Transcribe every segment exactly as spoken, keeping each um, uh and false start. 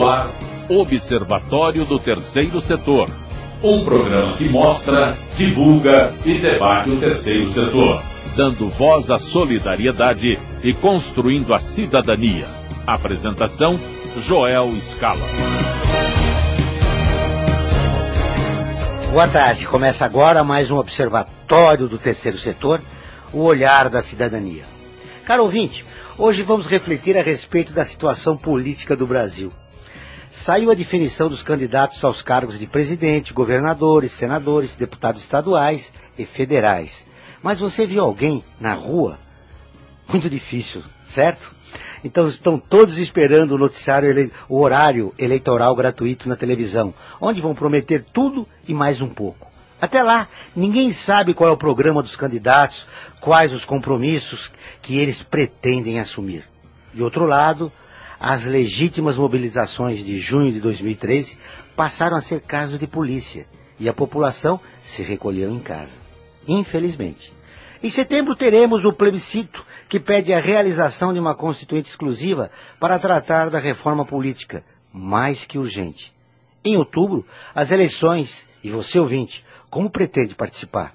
no ar, Observatório do Terceiro Setor. Um programa que mostra, divulga e debate o terceiro setor, dando voz à solidariedade e construindo a cidadania. Apresentação, Joel Scala. Boa tarde, começa agora mais um Observatório do Terceiro Setor, o olhar da cidadania. Caro ouvinte, hoje vamos refletir a respeito da situação política do Brasil. Saiu a definição dos candidatos aos cargos de presidente, governadores, senadores, deputados estaduais e federais. Mas você viu alguém na rua? Muito difícil, certo? Então estão todos esperando o noticiário, ele... o horário eleitoral gratuito na televisão, onde vão prometer tudo e mais um pouco. Até lá, ninguém sabe qual é o programa dos candidatos, quais os compromissos que eles pretendem assumir. De outro lado, as legítimas mobilizações de junho de dois mil e treze passaram a ser caso de polícia e a população se recolheu em casa. Infelizmente. Em setembro teremos o plebiscito que pede a realização de uma constituinte exclusiva para tratar da reforma política, mais que urgente. Em outubro, as eleições, e você ouvinte, como pretende participar?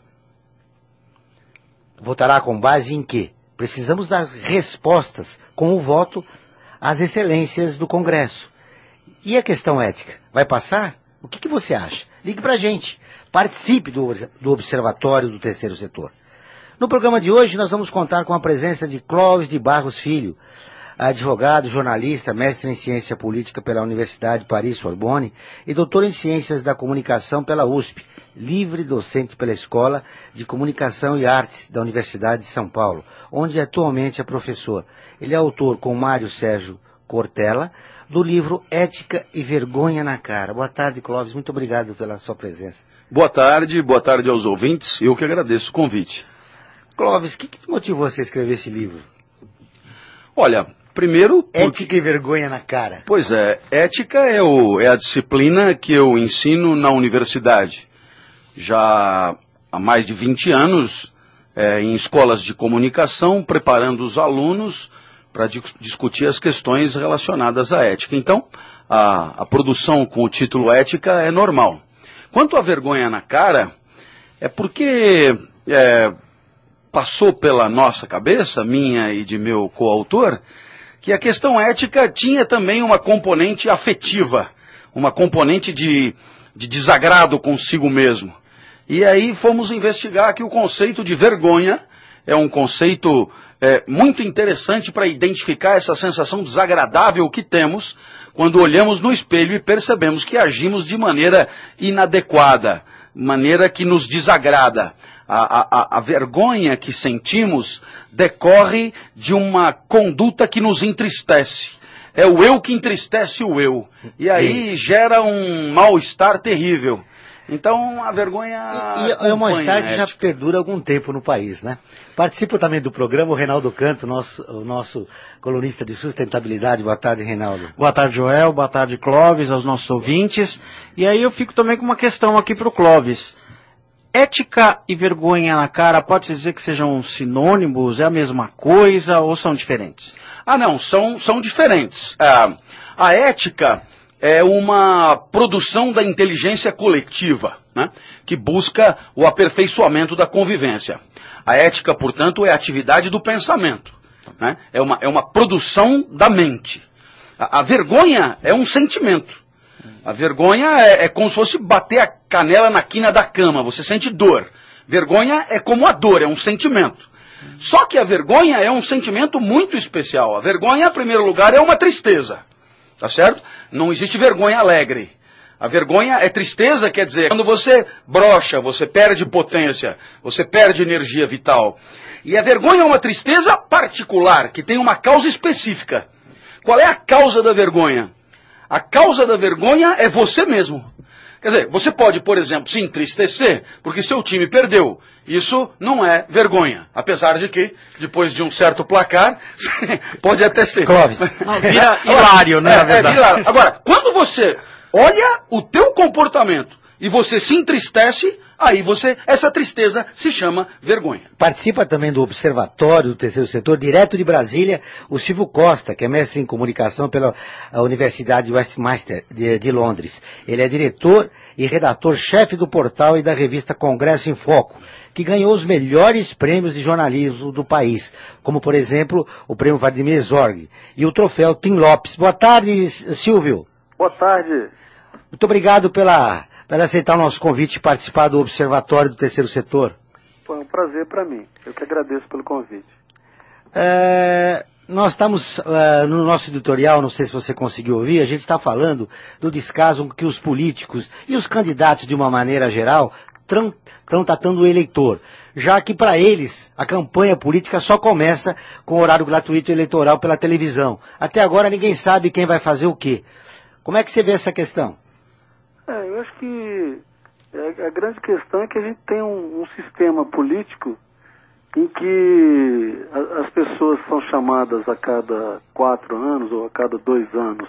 Votará com base em quê? Precisamos dar respostas com o voto às excelências do Congresso. E a questão ética? Vai passar? O que, que você acha? Ligue pra gente. Participe do, do Observatório do Terceiro Setor. No programa de hoje nós vamos contar com a presença de Clóvis de Barros Filho, advogado, jornalista, mestre em ciência política pela Universidade Paris-Sorbonne e doutor em ciências da comunicação pela U S P, livre docente pela Escola de Comunicação e Artes da Universidade de São Paulo, onde atualmente é professor. Ele é autor, com Mário Sérgio Cortella, do livro Ética e Vergonha na Cara. Boa tarde, Clóvis. Muito obrigado pela sua presença. Boa tarde, boa tarde aos ouvintes. Eu que agradeço o convite. Clóvis, o que, que te motivou você a escrever esse livro? Olha, primeiro... Porque... Ética e Vergonha na Cara. Pois é, ética é, o, é a disciplina que eu ensino na universidade. Já há mais de vinte anos, é, em escolas de comunicação, preparando os alunos para di- discutir as questões relacionadas à ética. Então, a, a produção com o título Ética é normal. Quanto à vergonha na cara, é porque é, passou pela nossa cabeça, minha e de meu coautor, que a questão ética tinha também uma componente afetiva, uma componente de, de desagrado consigo mesmo. E aí fomos investigar que o conceito de vergonha é um conceito é, muito interessante para identificar essa sensação desagradável que temos quando olhamos no espelho e percebemos que agimos de maneira inadequada, maneira que nos desagrada. A, a, a vergonha que sentimos decorre de uma conduta que nos entristece. É o eu que entristece o eu. E aí gera um mal-estar terrível. Então a vergonha... E, e é um mal-estar que já perdura algum tempo no país, né? Participa também do programa o Reinaldo Canto, nosso, o nosso colunista de sustentabilidade. Boa tarde, Reinaldo. Boa tarde, Joel. Boa tarde, Clóvis, aos nossos ouvintes. E aí eu fico também com uma questão aqui para o Clóvis. Ética e vergonha na cara, pode-se dizer que sejam sinônimos, é a mesma coisa ou são diferentes? Ah, não, são, são diferentes. Ah, a ética é uma produção da inteligência coletiva, né, que busca o aperfeiçoamento da convivência. A ética, portanto, é a atividade do pensamento, né, é uma, é uma produção da mente. A, a vergonha é um sentimento. A vergonha é, é como se fosse bater a canela na quina da cama, você sente dor. Vergonha é como a dor, é um sentimento. Só que a vergonha é um sentimento muito especial. A vergonha, em primeiro lugar, é uma tristeza, tá certo? Não existe vergonha alegre. A vergonha é tristeza, quer dizer, quando você brocha, você perde potência, você perde energia vital. E a vergonha é uma tristeza particular, que tem uma causa específica. Qual é a causa da vergonha? A causa da vergonha é você mesmo. Quer dizer, você pode, por exemplo, se entristecer porque seu time perdeu. Isso não é vergonha. Apesar de que, depois de um certo placar, pode até ser. Clóvis. Não, vira hilário, né, é, na verdade. É hilário. Agora, quando você olha o teu comportamento e você se entristece, aí você, essa tristeza se chama vergonha. Participa também do Observatório do Terceiro Setor, direto de Brasília, o Silvio Costa, que é mestre em comunicação pela Universidade Westminster de, de Londres. Ele é diretor e redator-chefe do portal e da revista Congresso em Foco, que ganhou os melhores prêmios de jornalismo do país, como, por exemplo, o prêmio Vladimir Zorg e o troféu Tim Lopes. Boa tarde, Silvio. Boa tarde. Muito obrigado pela, pela aceitar o nosso convite e participar do Observatório do Terceiro Setor. Foi um prazer para mim. Eu que agradeço pelo convite. É, nós estamos, é, no nosso editorial, não sei se você conseguiu ouvir, a gente está falando do descaso que os políticos e os candidatos, de uma maneira geral, estão tratando o eleitor, já que para eles a campanha política só começa com o horário gratuito eleitoral pela televisão. Até agora ninguém sabe quem vai fazer o quê. Como é que você vê essa questão? É, eu acho que a, a grande questão é que a gente tem um, um sistema político em que a, as pessoas são chamadas a cada quatro anos ou a cada dois anos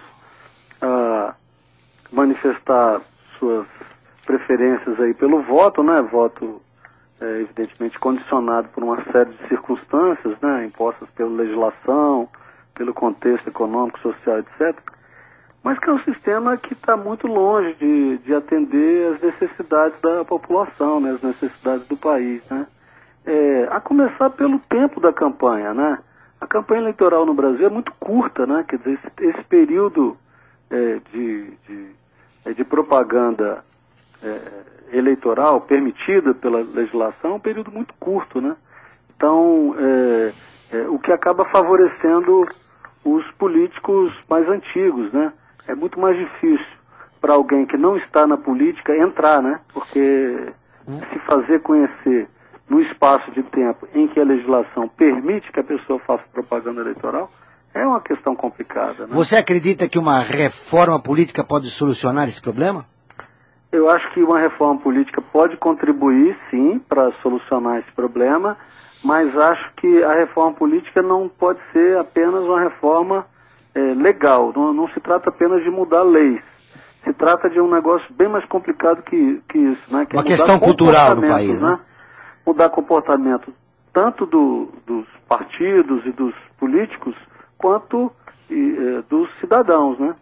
a manifestar suas preferências aí pelo voto, né? Voto é, evidentemente condicionado por uma série de circunstâncias, né? Impostas pela legislação, pelo contexto econômico, social, etcétera. Mas que é um sistema que está muito longe de, de atender as necessidades da população, né? As necessidades do país, né? É, a começar pelo tempo da campanha, né? A campanha eleitoral no Brasil é muito curta, né? Quer dizer, esse, esse período é, de, de, de propaganda é, eleitoral permitida pela legislação é um período muito curto, né? Então, é, é, o que acaba favorecendo os políticos mais antigos, né? É muito mais difícil para alguém que não está na política entrar, né? Porque se fazer conhecer no espaço de tempo em que a legislação permite que a pessoa faça propaganda eleitoral é uma questão complicada, né? Você acredita que uma reforma política pode solucionar esse problema? Eu acho que uma reforma política pode contribuir, sim, para solucionar esse problema, mas acho que a reforma política não pode ser apenas uma reforma é, legal. Não, não se trata apenas de mudar leis. Se trata de um negócio bem mais complicado que, que isso, né? Que uma é questão cultural do país, né? né? Mudar comportamento tanto do, dos partidos e dos políticos quanto e, é, dos cidadãos, né?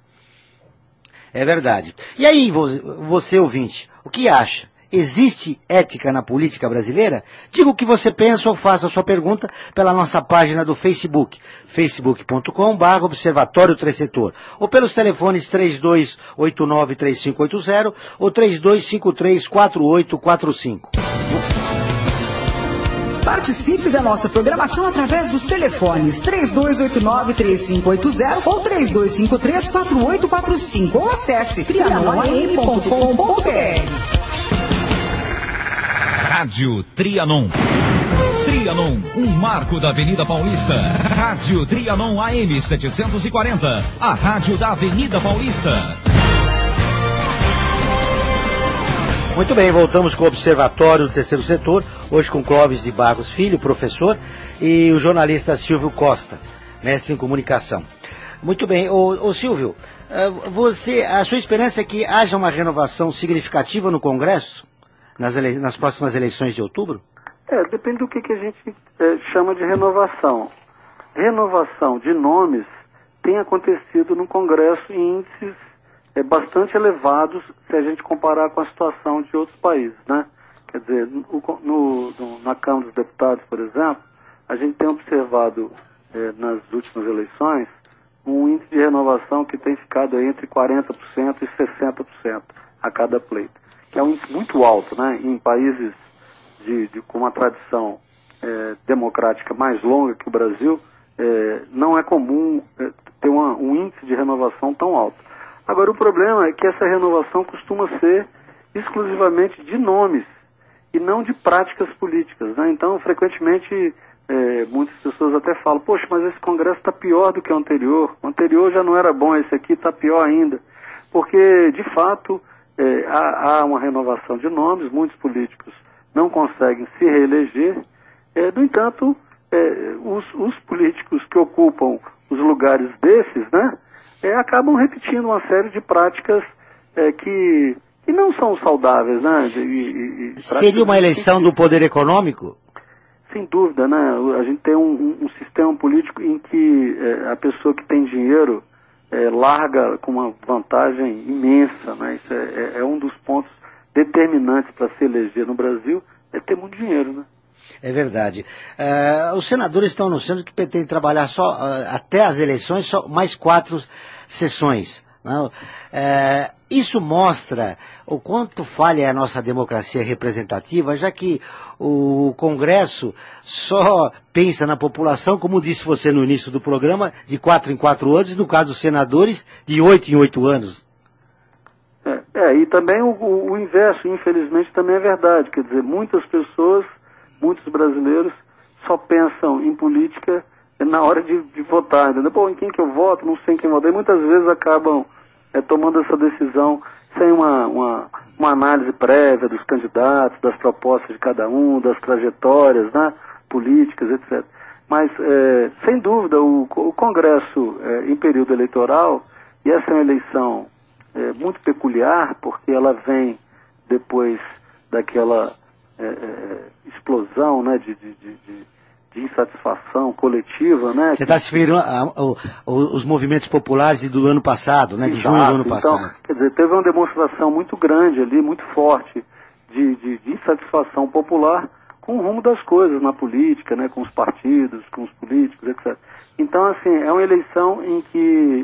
É verdade. E aí, você ouvinte, o que acha? Existe ética na política brasileira? Diga o que você pensa ou faça a sua pergunta pela nossa página do Facebook, facebook ponto com barra Observatório Tresetor, ou pelos telefones três dois oito nove três cinco oito zero ou três dois cinco três quatro oito quatro cinco. Participe da nossa programação através dos telefones três dois oito nove três cinco oito zero ou três dois cinco três quatro oito quatro cinco ou acesse trianon a m ponto com ponto b r. Rádio Trianon. Trianon, um marco da Avenida Paulista. Rádio Trianon A M setecentos e quarenta, a rádio da Avenida Paulista. Muito bem, voltamos com o Observatório do Terceiro Setor, hoje com Clóvis de Barros Filho, professor, e o jornalista Silvio Costa, mestre em comunicação. Muito bem, ô, ô Silvio, você, a sua esperança é que haja uma renovação significativa no Congresso, nas, ele, nas próximas eleições de outubro? É, depende do que, que a gente é, chama de renovação. Renovação de nomes tem acontecido no Congresso em índices é, bastante elevados se a gente comparar com a situação de outros países, né? Quer dizer, no, no, no, na Câmara dos Deputados, por exemplo, a gente tem observado é, nas últimas eleições um índice de renovação que tem ficado entre quarenta por cento e sessenta por cento a cada pleito, que é um índice muito alto, né? Em países de, de, com uma tradição é, democrática mais longa que o Brasil, é, não é comum é, ter uma, um índice de renovação tão alto. Agora, o problema é que essa renovação costuma ser exclusivamente de nomes e não de práticas políticas, né? Então, frequentemente, é, muitas pessoas até falam, poxa, mas esse Congresso está pior do que o anterior, o anterior já não era bom, esse aqui está pior ainda, porque, de fato, é, há, há uma renovação de nomes, muitos políticos não conseguem se reeleger, é, no entanto, é, os, os políticos que ocupam os lugares desses, né, é, acabam repetindo uma série de práticas é, que e não são saudáveis, né? E, e, e Seria uma eleição do poder econômico? Sem dúvida, né? A gente tem um, um, um sistema político em que é, a pessoa que tem dinheiro é, larga com uma vantagem imensa, né? Isso é, é, é um dos pontos determinantes para se eleger no Brasil, é ter muito dinheiro, né? É verdade. Uh, os senadores estão anunciando que pretendem trabalhar só uh, até as eleições, só mais quatro sessões. Não? Uh, isso mostra o quanto falha a nossa democracia representativa, já que o Congresso só pensa na população, como disse você no início do programa, de quatro em quatro anos, no caso dos senadores, de oito em oito anos. É, é e também o, o, o inverso, infelizmente, também é verdade. Quer dizer, muitas pessoas, muitos brasileiros, só pensam em política na hora de, de votar, entendeu? Pô, em quem que eu voto, não sei em quem votar. E muitas vezes acabam é, tomando essa decisão sem uma, uma, uma análise prévia dos candidatos, das propostas de cada um, das trajetórias, né, políticas, etcétera. Mas, é, sem dúvida, o, o Congresso, é, em período eleitoral, e essa é uma eleição é, muito peculiar, porque ela vem depois daquela é, é, explosão, né, de, de, de, de de insatisfação coletiva, né? Você está se referindo aos movimentos populares do ano passado, né? De Exato. junho do ano passado. Então, quer dizer, teve uma demonstração muito grande ali, muito forte, de, de, de insatisfação popular com o rumo das coisas na política, né? Com os partidos, com os políticos, etcétera. Então, assim, é uma eleição em que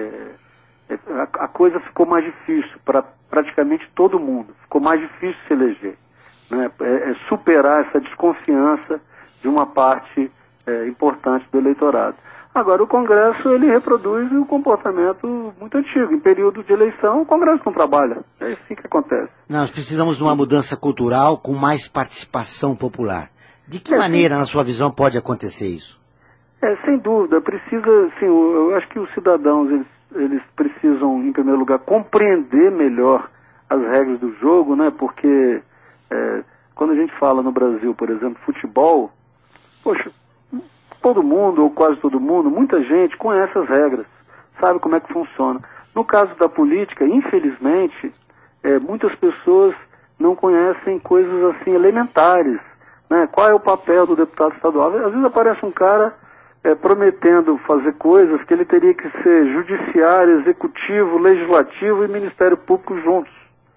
é, é, a, a coisa ficou mais difícil para praticamente todo mundo. Ficou mais difícil se eleger, né? É, é superar essa desconfiança de uma parte é, importante do eleitorado. Agora, o Congresso, ele reproduz um comportamento muito antigo. Em período de eleição, o Congresso não trabalha. É assim que acontece. Nós precisamos de uma mudança cultural com mais participação popular. De que é, maneira, sim. na sua visão, pode acontecer isso? É, sem dúvida. Precisa, sim, eu acho que os cidadãos, eles, eles precisam, em primeiro lugar, compreender melhor as regras do jogo, né? Porque é, quando a gente fala no Brasil, por exemplo, futebol, poxa, todo mundo, ou quase todo mundo, muita gente conhece as regras, sabe como é que funciona. No caso da política, infelizmente, é, muitas pessoas não conhecem coisas assim elementares, né? Qual é o papel do deputado estadual? Às vezes aparece um cara é, prometendo fazer coisas que ele teria que ser judiciário, executivo, legislativo e Ministério Público juntos,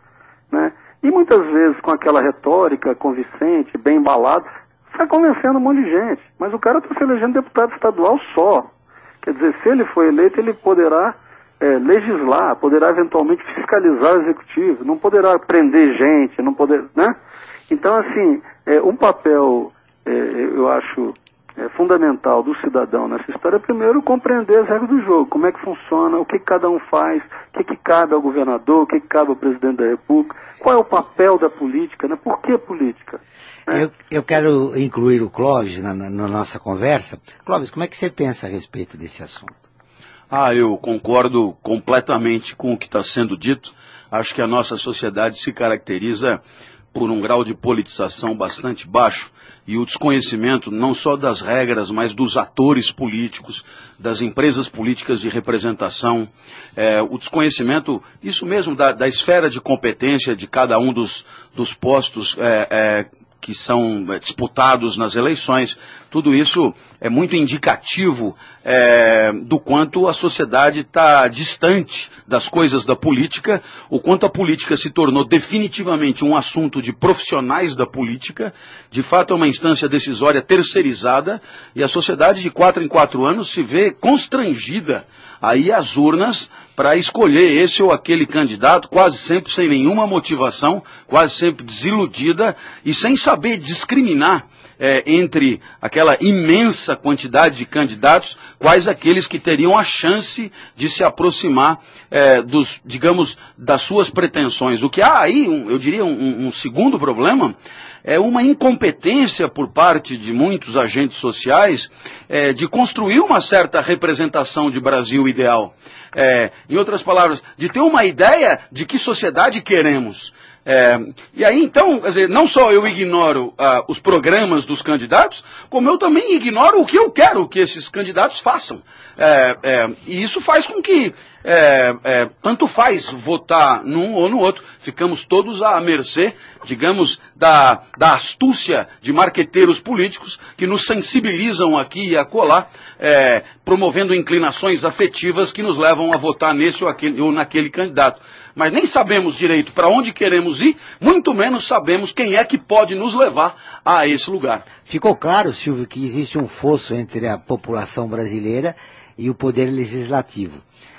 né? E muitas vezes com aquela retórica convincente, bem embalada, está convencendo um monte de gente, mas o cara está se elegendo deputado estadual só. Quer dizer, se ele for eleito, ele poderá é, legislar, poderá eventualmente fiscalizar o executivo, não poderá prender gente, não poder, né? Então, assim, é, um papel, é, eu acho, é, fundamental do cidadão nessa história é, primeiro, compreender as regras do jogo, como é que funciona, o que cada um faz, o que, que cabe ao governador, o que, que cabe ao presidente da República, qual é o papel da política, né? Por que política? Eu, eu quero incluir o Clóvis na, na, na nossa conversa. Clóvis, como é que você pensa a respeito desse assunto? Ah, eu concordo completamente com o que está sendo dito. Acho que a nossa sociedade se caracteriza por um grau de politização bastante baixo e o desconhecimento não só das regras, mas dos atores políticos, das empresas políticas de representação, é, o desconhecimento, isso mesmo, da, da esfera de competência de cada um dos, dos postos é, é, que são disputados nas eleições. Tudo isso é muito indicativo é, do quanto a sociedade está distante das coisas da política, o quanto a política se tornou definitivamente um assunto de profissionais da política, de fato é uma instância decisória terceirizada, e a sociedade de quatro em quatro anos se vê constrangida aí às urnas para escolher esse ou aquele candidato, quase sempre sem nenhuma motivação, quase sempre desiludida e sem saber discriminar é, entre aquela imensa quantidade de candidatos, quais aqueles que teriam a chance de se aproximar é, dos, digamos, das suas pretensões. O que há aí, um, eu diria, um, um segundo problema, é uma incompetência por parte de muitos agentes sociais é, de construir uma certa representação de Brasil ideal. É, em outras palavras, de ter uma ideia de que sociedade queremos. É, e aí, então, quer dizer, não só eu ignoro ah, os programas dos candidatos, como eu também ignoro o que eu quero que esses candidatos façam. É, é, e isso faz com que é, é, tanto faz votar num ou no outro. Ficamos todos à mercê, digamos, da, da astúcia de marqueteiros políticos que nos sensibilizam aqui e acolá, é, promovendo inclinações afetivas que nos levam a votar nesse ou, aquele, ou naquele candidato. Mas nem sabemos direito para onde queremos ir, muito menos sabemos quem é que pode nos levar a esse lugar. Ficou claro, Silvio, que existe um fosso entre a população brasileira e o poder legislativo.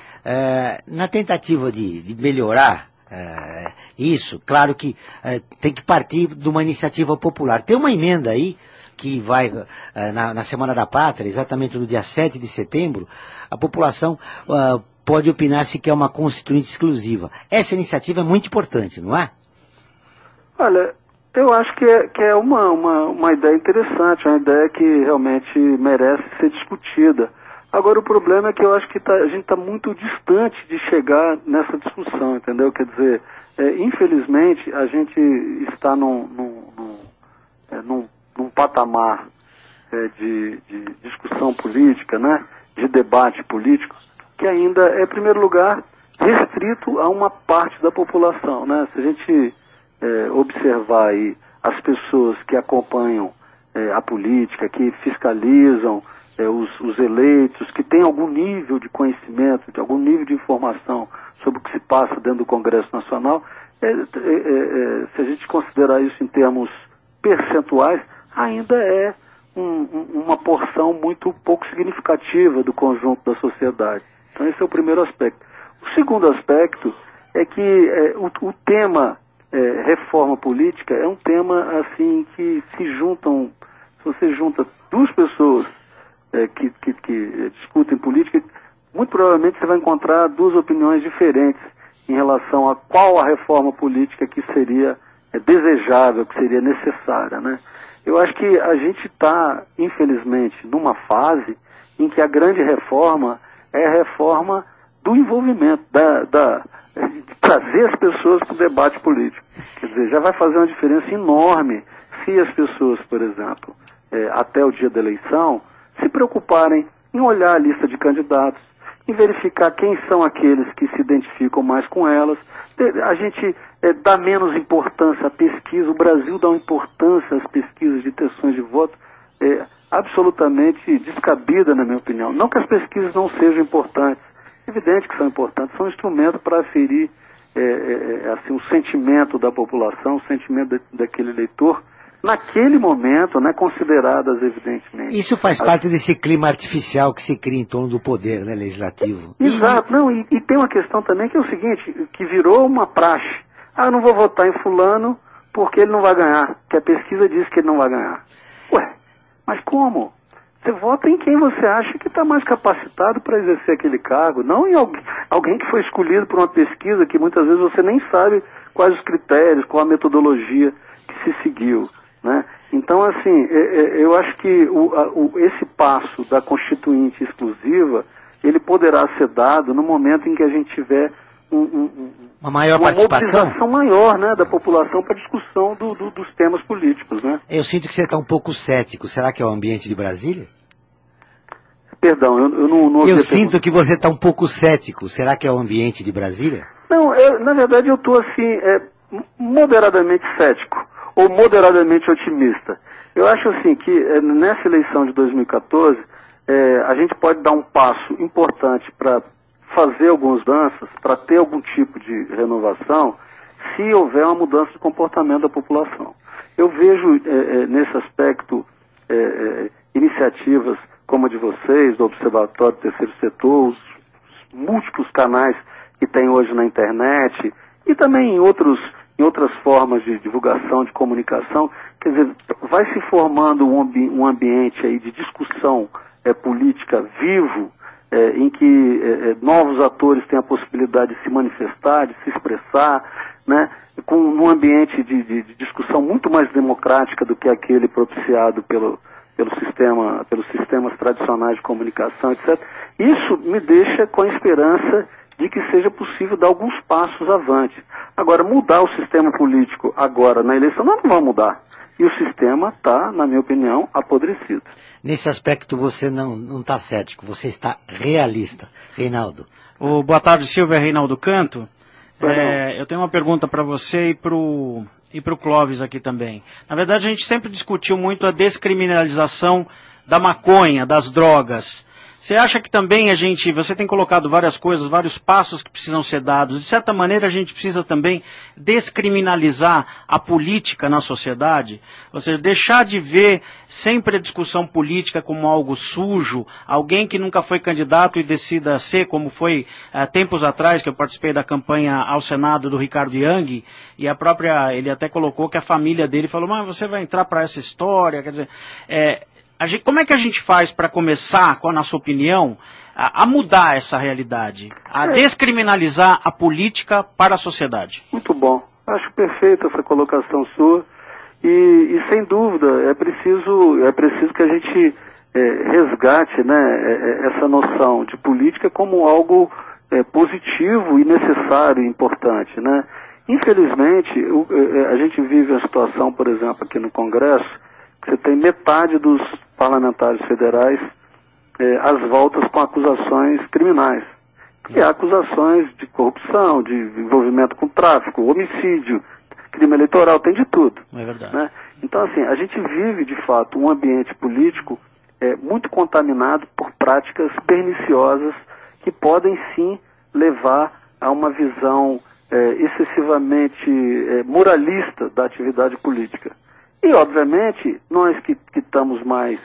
É, na tentativa de, de melhorar é, isso, claro que é, tem que partir de uma iniciativa popular. Tem uma emenda aí que vai é, na, na Semana da Pátria, exatamente no dia sete de setembro, a população é, pode opinar se quer uma constituinte exclusiva. Essa iniciativa é muito importante, não é? Olha, eu acho que é, que é uma, uma, uma ideia interessante, uma ideia que realmente merece ser discutida. Agora, o problema é que eu acho que tá, a gente está muito distante de chegar nessa discussão, entendeu? Quer dizer, é, infelizmente, a gente está num, num, num, é, num, num patamar é, de, de discussão política, né? De debate político, que ainda é, em primeiro lugar, restrito a uma parte da população, né? Se a gente é, observar aí as pessoas que acompanham é, a política, que fiscalizam é, os, os eleitos, que têm algum nível de conhecimento, de algum nível de informação sobre o que se passa dentro do Congresso Nacional, é, é, é, se a gente considerar isso em termos percentuais, ainda é um, um, uma porção muito pouco significativa do conjunto da sociedade. Então esse é o primeiro aspecto. O segundo aspecto é que é, o, o tema é, reforma política é um tema assim que se juntam, se você junta duas pessoas é, que, que, que discutem política, muito provavelmente você vai encontrar duas opiniões diferentes em relação a qual a reforma política que seria é, desejável, que seria necessária, né? Eu acho que a gente está, infelizmente, numa fase em que a grande reforma é a reforma do envolvimento, da, da, de trazer as pessoas para o debate político. Quer dizer, já vai fazer uma diferença enorme se as pessoas, por exemplo, é, até o dia da eleição, se preocuparem em olhar a lista de candidatos, em verificar quem são aqueles que se identificam mais com elas. A gente é, dá menos importância à pesquisa, o Brasil dá uma importância às pesquisas de intenções de voto é, absolutamente descabida, na minha opinião. Não que as pesquisas não sejam importantes, é evidente que são importantes, são instrumentos para aferir é, é, assim, o sentimento da população, o sentimento de, daquele eleitor, naquele momento, né, consideradas evidentemente. Isso faz As... parte desse clima artificial que se cria em torno do poder, né, legislativo. Exato, não, e, e tem uma questão também que é o seguinte, que virou uma praxe. Ah, eu não vou votar em fulano porque ele não vai ganhar, que a pesquisa diz que ele não vai ganhar. Ué, mas como? Você vota em quem você acha que está mais capacitado para exercer aquele cargo, não em alguém, alguém que foi escolhido por uma pesquisa que muitas vezes você nem sabe quais os critérios, qual a metodologia que se seguiu, né? Então, assim, eu acho que o, a, o, esse passo da constituinte exclusiva, ele poderá ser dado no momento em que a gente tiver um, um, uma maior uma participação mobilização maior, né, da população para a discussão do, do, dos temas políticos, né? Eu sinto que você está um pouco cético. Será que é o ambiente de Brasília? Perdão, eu, eu não, não Eu sinto que você está um pouco cético. Será que é o ambiente de Brasília? Não, eu, na verdade eu estou assim, é, moderadamente cético, ou moderadamente otimista. Eu acho assim que é, nessa eleição de dois mil e quatorze, é, a gente pode dar um passo importante para fazer algumas mudanças, para ter algum tipo de renovação, se houver uma mudança de comportamento da população. Eu vejo é, é, nesse aspecto é, é, iniciativas como a de vocês, do Observatório do Terceiro Setor, os múltiplos canais que tem hoje na internet e também em, outros, em outras formas de divulgação, de comunicação. Quer dizer, vai se formando um, ambi um ambiente aí de discussão é, política vivo, é, em que é, novos atores têm a possibilidade de se manifestar, de se expressar, né, com um ambiente de, de, de discussão muito mais democrática do que aquele propiciado pelo, pelo sistema, pelos sistemas tradicionais de comunicação, etcétera. Isso me deixa com a esperança de que seja possível dar alguns passos avante. Agora, mudar o sistema político agora na eleição, nós não vamos mudar. E o sistema está, na minha opinião, apodrecido. Nesse aspecto você não está cético, você está realista. Reinaldo. O boa tarde, Silvia. Reinaldo Canto. É, eu tenho uma pergunta para você e para o e para o Clóvis aqui também. Na verdade, a gente sempre discutiu muito a descriminalização da maconha, das drogas. Você acha que também a gente, você tem colocado várias coisas, vários passos que precisam ser dados. De certa maneira, a gente precisa também descriminalizar a política na sociedade. Ou seja, deixar de ver sempre a discussão política como algo sujo, alguém que nunca foi candidato e decida ser, como foi há tempos atrás, que eu participei da campanha ao Senado do Ricardo Young, e a própria, ele até colocou que a família dele falou, mas você vai entrar para essa história, quer dizer, é... Gente, como é que a gente faz para começar, na sua opinião, a, a mudar essa realidade, a descriminalizar a política para a sociedade? Muito bom. Acho perfeita essa colocação sua e, e sem dúvida é preciso, é preciso que a gente é, resgate, né, essa noção de política como algo é, positivo e necessário e importante, né? Infelizmente, o, a gente vive a situação, por exemplo, aqui no Congresso, você tem metade dos parlamentares federais eh, às voltas com acusações criminais. E há acusações de corrupção, de envolvimento com tráfico, homicídio, crime eleitoral, tem de tudo. É verdade. Né? Então, assim, a gente vive, de fato, um ambiente político eh, muito contaminado por práticas perniciosas que podem, sim, levar a uma visão eh, excessivamente eh, moralista da atividade política. E, obviamente, nós que, que estamos mais,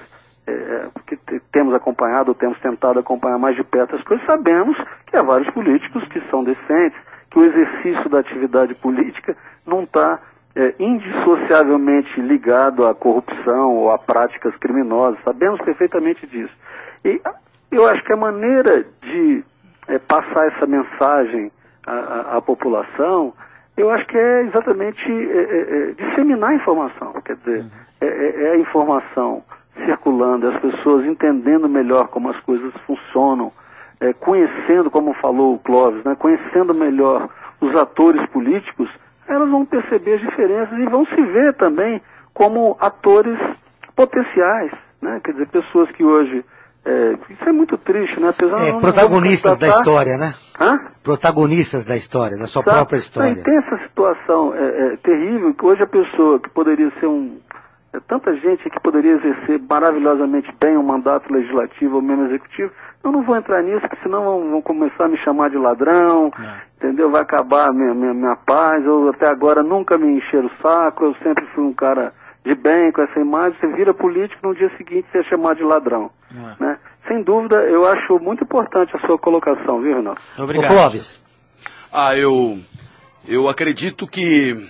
é, que temos acompanhado, ou temos tentado acompanhar mais de perto as coisas, sabemos que há vários políticos que são decentes, que o exercício da atividade política não está é, indissociavelmente ligado à corrupção ou a práticas criminosas. Sabemos perfeitamente disso. E eu acho que a maneira de é, passar essa mensagem à, à, à população... Eu acho que é exatamente é, é, é, disseminar a informação, quer dizer, é, é, é a informação circulando, as pessoas entendendo melhor como as coisas funcionam, é, conhecendo, como falou o Clóvis, né, conhecendo melhor os atores políticos, elas vão perceber as diferenças e vão se ver também como atores potenciais, né, quer dizer, pessoas que hoje... É, isso é muito triste, né? Apesar é, não, protagonistas não da história, né? Hã? Protagonistas da história, da sua Sabe? própria história. Não, tem essa situação é, é, terrível que hoje a pessoa que poderia ser um... É, tanta gente que poderia exercer maravilhosamente bem um mandato legislativo ou mesmo executivo, eu não vou entrar nisso, porque senão vão, vão começar a me chamar de ladrão, não. Entendeu? Vai acabar a minha, minha, minha paz, eu até agora nunca me encher o saco, eu sempre fui um cara de bem com essa imagem, você vira político, no dia seguinte você é chamado de ladrão, é. Né? Sem dúvida, eu acho muito importante a sua colocação, viu, Renato? Obrigado. Ô, Clóvis. Ah, eu, eu acredito que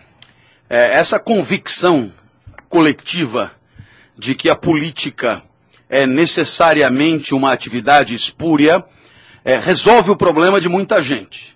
é, essa convicção coletiva de que a política é necessariamente uma atividade espúria é, resolve o problema de muita gente.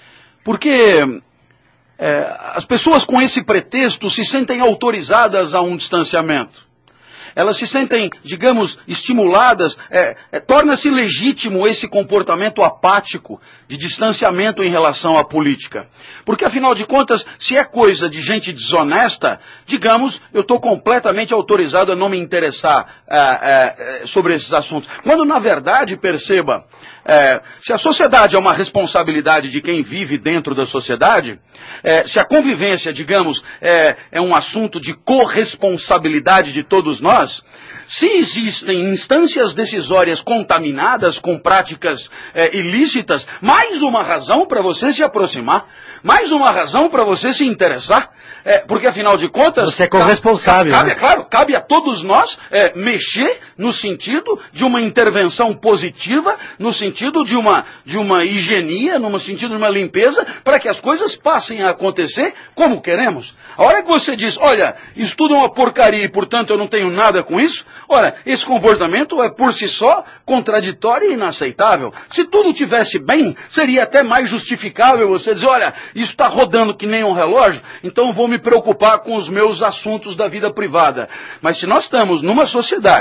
Porque é, as pessoas com esse pretexto se sentem autorizadas a um distanciamento. Elas se sentem, digamos, estimuladas, é, é, torna-se legítimo esse comportamento apático de distanciamento em relação à política. Porque, afinal de contas, se é coisa de gente desonesta, digamos, eu estou completamente autorizado a não me interessar é, é, sobre esses assuntos. Quando, na verdade, perceba, é, se a sociedade é uma responsabilidade de quem vive dentro da sociedade, é, se a convivência, digamos, é, é um assunto de corresponsabilidade de todos nós, se existem instâncias decisórias contaminadas com práticas é, ilícitas, mais uma razão para você se aproximar, mais uma razão para você se interessar, é, porque afinal de contas... Você é corresponsável. Cabe, né? É claro, cabe a todos nós é, mexer no sentido de uma intervenção positiva, no sentido de uma, de uma higienia, no sentido de uma limpeza, para que as coisas passem a acontecer como queremos. A hora que você diz, olha, isso tudo é uma porcaria e portanto eu não tenho nada com isso, olha, esse comportamento é por si só contraditório e inaceitável. Se tudo tivesse bem, seria até mais justificável você dizer, olha, isso está rodando que nem um relógio, então eu vou me preocupar com os meus assuntos da vida privada. Mas se nós estamos numa sociedade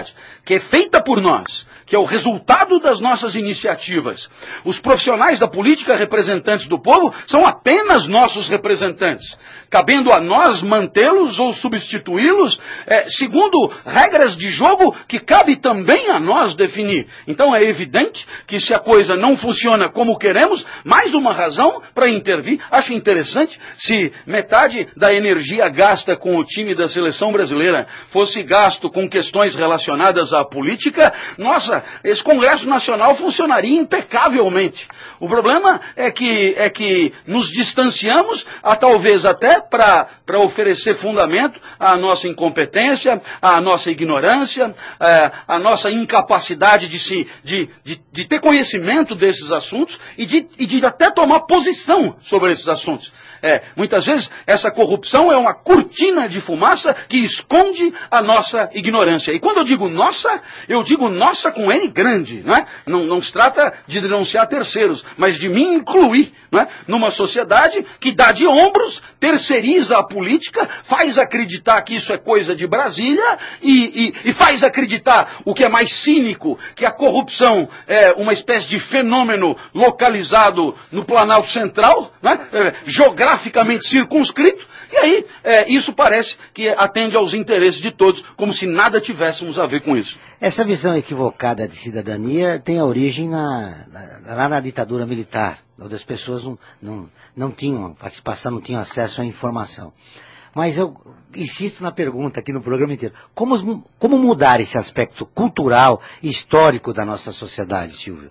que é feita por nós, que é o resultado das nossas iniciativas. Os profissionais da política, representantes do povo, são apenas nossos representantes, cabendo a nós mantê-los ou substituí-los, é, segundo regras de jogo que cabe também a nós definir. Então é evidente que se a coisa não funciona como queremos, mais uma razão para intervir. Acho interessante se metade da energia gasta com o time da seleção brasileira fosse gasto com questões relacionadas à política, nossa, esse Congresso Nacional funcionaria impecavelmente. O problema é que, é que nos distanciamos, a, talvez até para oferecer fundamento à nossa incompetência, à nossa ignorância, à, à nossa incapacidade de, se, de, de, de ter conhecimento desses assuntos e de, e de até tomar posição sobre esses assuntos. É, muitas vezes essa corrupção é uma cortina de fumaça que esconde a nossa ignorância. E quando eu digo nossa, eu digo nossa com N grande, não é? Não, não se trata de denunciar terceiros, mas de me incluir, não é? Numa sociedade que dá de ombros, terceiriza a política, faz acreditar que isso é coisa de Brasília e, e, e faz acreditar o que é mais cínico, que a corrupção é uma espécie de fenômeno localizado no Planalto Central, não é? É, geográfico, graficamente circunscrito, e aí é, isso parece que atende aos interesses de todos, como se nada tivéssemos a ver com isso. Essa visão equivocada de cidadania tem a origem na, na, lá na ditadura militar, onde as pessoas não, não, não tinham participação, não tinham acesso à informação. Mas eu insisto na pergunta aqui no programa inteiro, como, como mudar esse aspecto cultural e histórico da nossa sociedade, Silvio?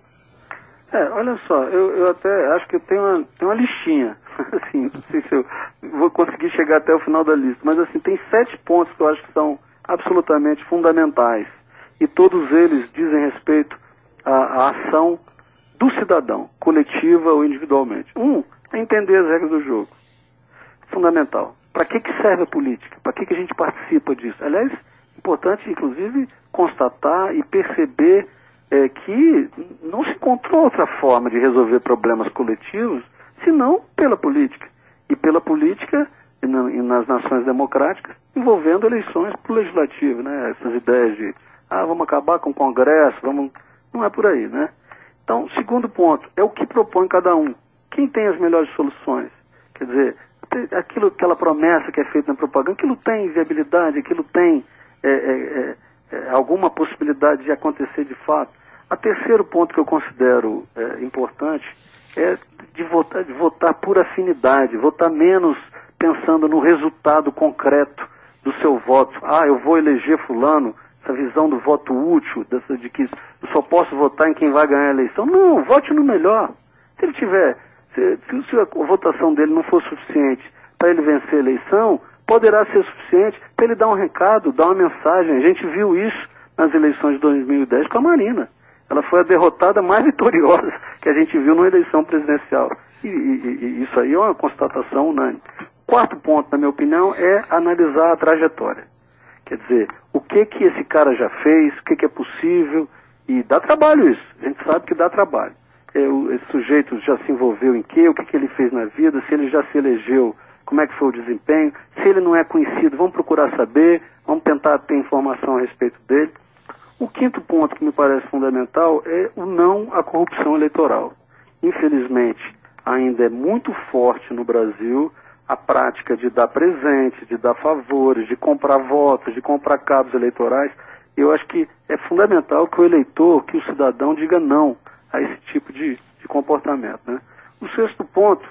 É, olha só, eu, eu até acho que eu tenho uma, tenho uma listinha, assim, não sei se eu vou conseguir chegar até o final da lista, mas assim, tem sete pontos que eu acho que são absolutamente fundamentais, e todos eles dizem respeito à, à ação do cidadão, coletiva ou individualmente. Um, é entender as regras do jogo, fundamental. Para que que serve a política? Para que que a gente participa disso? Aliás, importante, inclusive, constatar e perceber É que não se encontrou outra forma de resolver problemas coletivos senão pela política. E pela política, e, na, e nas nações democráticas, envolvendo eleições para o legislativo, né? Essas ideias de, ah, vamos acabar com o Congresso, vamos... não é por aí, né? Então, segundo ponto, é o que propõe cada um. Quem tem as melhores soluções? Quer dizer, aquilo, aquela promessa que é feita na propaganda, aquilo tem viabilidade, aquilo tem é, é, é, alguma possibilidade de acontecer de fato. O terceiro ponto que eu considero é, importante é de votar, de votar por afinidade, votar menos pensando no resultado concreto do seu voto. Ah, eu vou eleger fulano, essa visão do voto útil, dessa, de que eu só posso votar em quem vai ganhar a eleição. Não, vote no melhor. Se ele tiver, se, se a votação dele não for suficiente para ele vencer a eleição, poderá ser suficiente para ele dar um recado, dar uma mensagem. A gente viu isso nas eleições de dois mil e dez com a Marina. Ela foi a derrotada mais vitoriosa que a gente viu numa eleição presidencial. E, e, e isso aí é uma constatação unânime. Quarto ponto, na minha opinião, é analisar a trajetória. Quer dizer, o que que esse cara já fez, o que que é possível, e dá trabalho isso. A gente sabe que dá trabalho. É, o, esse sujeito já se envolveu em quê, o que que ele fez na vida, se ele já se elegeu, como é que foi o desempenho, se ele não é conhecido, vamos procurar saber, vamos tentar ter informação a respeito dele. O quinto ponto que me parece fundamental é o não à corrupção eleitoral. Infelizmente, ainda é muito forte no Brasil a prática de dar presente, de dar favores, de comprar votos, de comprar cabos eleitorais. Eu acho que é fundamental que o eleitor, que o cidadão diga não a esse tipo de, de comportamento, né? O sexto ponto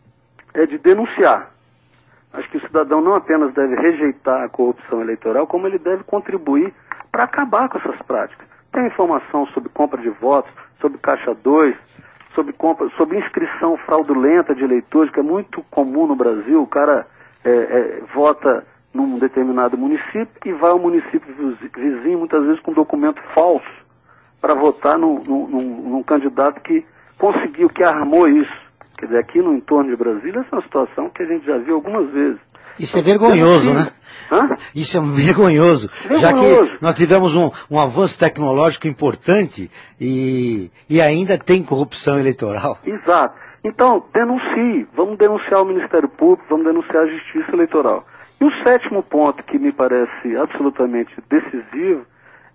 é de denunciar. Acho que o cidadão não apenas deve rejeitar a corrupção eleitoral, como ele deve contribuir para acabar com essas práticas. Tem informação sobre compra de votos, sobre caixa dois, sobre, compra, sobre inscrição fraudulenta de eleitores, que é muito comum no Brasil. O cara é, é, vota num determinado município e vai ao município vizinho, muitas vezes com documento falso, para votar num, num, num candidato que conseguiu, que armou isso. Quer dizer, aqui no entorno de Brasília, essa é uma situação que a gente já viu algumas vezes. Isso é vergonhoso, né? Hã? Isso é vergonhoso, vergonhoso. Já que nós tivemos um, um avanço tecnológico importante e, e ainda tem corrupção eleitoral. Exato. Então, denuncie. Vamos denunciar o Ministério Público, vamos denunciar a Justiça Eleitoral. E o sétimo ponto que me parece absolutamente decisivo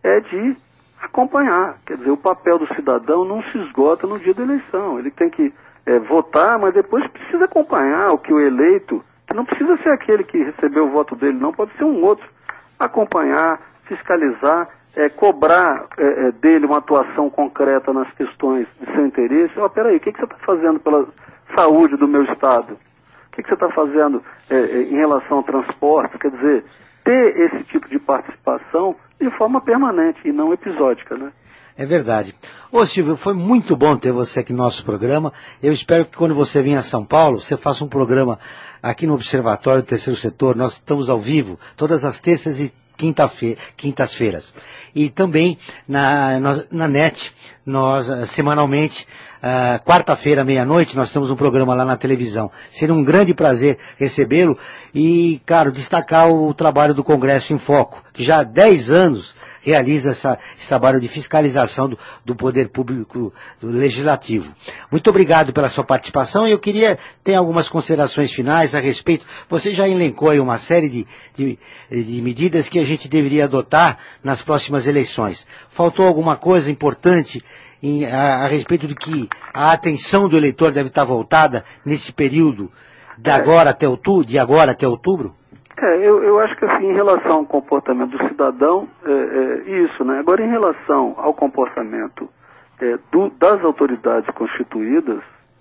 é de acompanhar. Quer dizer, o papel do cidadão não se esgota no dia da eleição. Ele tem que é, votar, mas depois precisa acompanhar o que o eleito, que não precisa ser aquele que recebeu o voto dele, não, pode ser um outro, acompanhar, fiscalizar, é, cobrar é, é, dele uma atuação concreta nas questões de seu interesse. Ó, oh, peraí, o que, que você está fazendo pela saúde do meu estado? O que, que você está fazendo é, é, em relação ao transporte? Quer dizer, ter esse tipo de participação de forma permanente e não episódica, né? É verdade. Ô Silvio, foi muito bom ter você aqui no nosso programa. Eu espero que quando você vir a São Paulo, você faça um programa aqui no Observatório do Terceiro Setor. Nós estamos ao vivo todas as terças e quinta-fe- quintas-feiras. E também na, na, na net, nós semanalmente, uh, quarta-feira, meia-noite, nós temos um programa lá na televisão. Seria um grande prazer recebê-lo e, claro, destacar o trabalho do Congresso em Foco, que já há dez anos realiza essa, esse trabalho de fiscalização do, do poder público do legislativo. Muito obrigado pela sua participação e eu queria ter algumas considerações finais a respeito. Você já elencou aí uma série de, de, de medidas que a gente deveria adotar nas próximas eleições. Faltou alguma coisa importante em, a, a respeito de que a atenção do eleitor deve estar voltada nesse período de agora até outubro? De agora até outubro? É, eu, eu acho que assim, em relação ao comportamento do cidadão, é, é, isso, né? Agora, em relação ao comportamento é, do, das autoridades constituídas,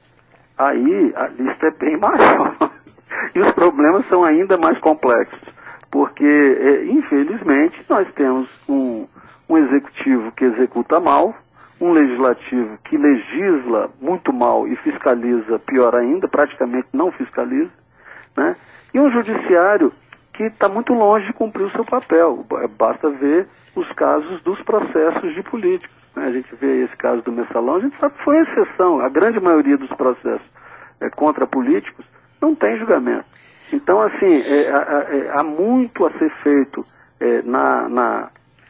aí a lista é bem maior. E os problemas são ainda mais complexos. Porque, é, infelizmente, nós temos um, um executivo que executa mal, um legislativo que legisla muito mal e fiscaliza pior ainda, praticamente não fiscaliza, né? E um judiciário que está muito longe de cumprir o seu papel. Basta ver os casos dos processos de políticos, né? A gente vê esse caso do Mensalão, a gente sabe que foi exceção. A grande maioria dos processos é, contra políticos não tem julgamento. Então, assim, é, é, é, há muito a ser feito é, na, na,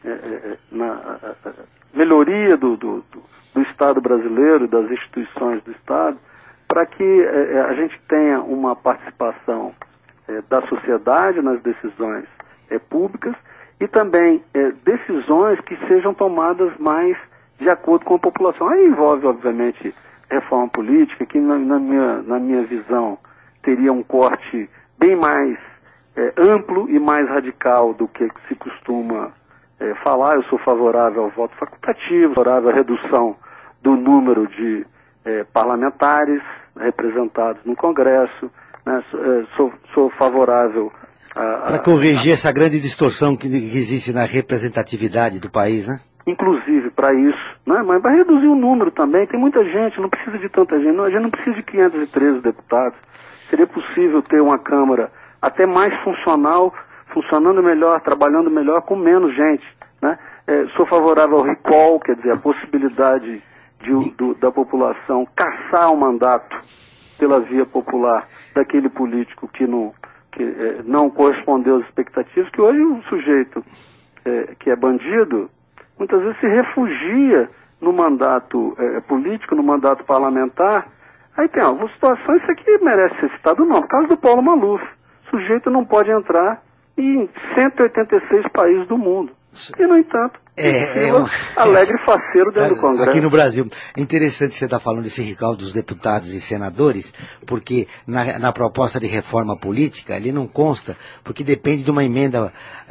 é, na melhoria do, do, do Estado brasileiro, das instituições do Estado, para que é, a gente tenha uma participação É, da sociedade nas decisões é, públicas e também é, decisões que sejam tomadas mais de acordo com a população. Aí envolve, obviamente, reforma política, que na, na, minha, na minha visão teria um corte bem mais é, amplo e mais radical do que se costuma é, falar. Eu sou favorável ao voto facultativo, favorável à redução do número de é, parlamentares representados no Congresso. Né, sou, sou favorável a... Para corrigir a, essa grande distorção que, que existe na representatividade do país, né? Inclusive para isso, né? Mas vai reduzir o número também, tem muita gente, não precisa de tanta gente, não, a gente não precisa de quinhentos e treze deputados, seria possível ter uma Câmara até mais funcional, funcionando melhor, trabalhando melhor, com menos gente, né? É, sou favorável ao recall, quer dizer, a possibilidade de, do, da população caçar o mandato pela via popular daquele político que não, que, é, não correspondeu às expectativas, que hoje o sujeito é, que é bandido, muitas vezes se refugia no mandato é, político, no mandato parlamentar. Aí tem algumas situações, isso aqui merece ser citado, não. No caso do Paulo Maluf, o sujeito não pode entrar em cento e oitenta e seis países do mundo. E, no entanto, é, é um... alegre faceiro dentro do Congresso. Aqui no Brasil. É interessante você estar falando desse recalque dos deputados e senadores, porque na, na proposta de reforma política, ali não consta, porque depende de uma emenda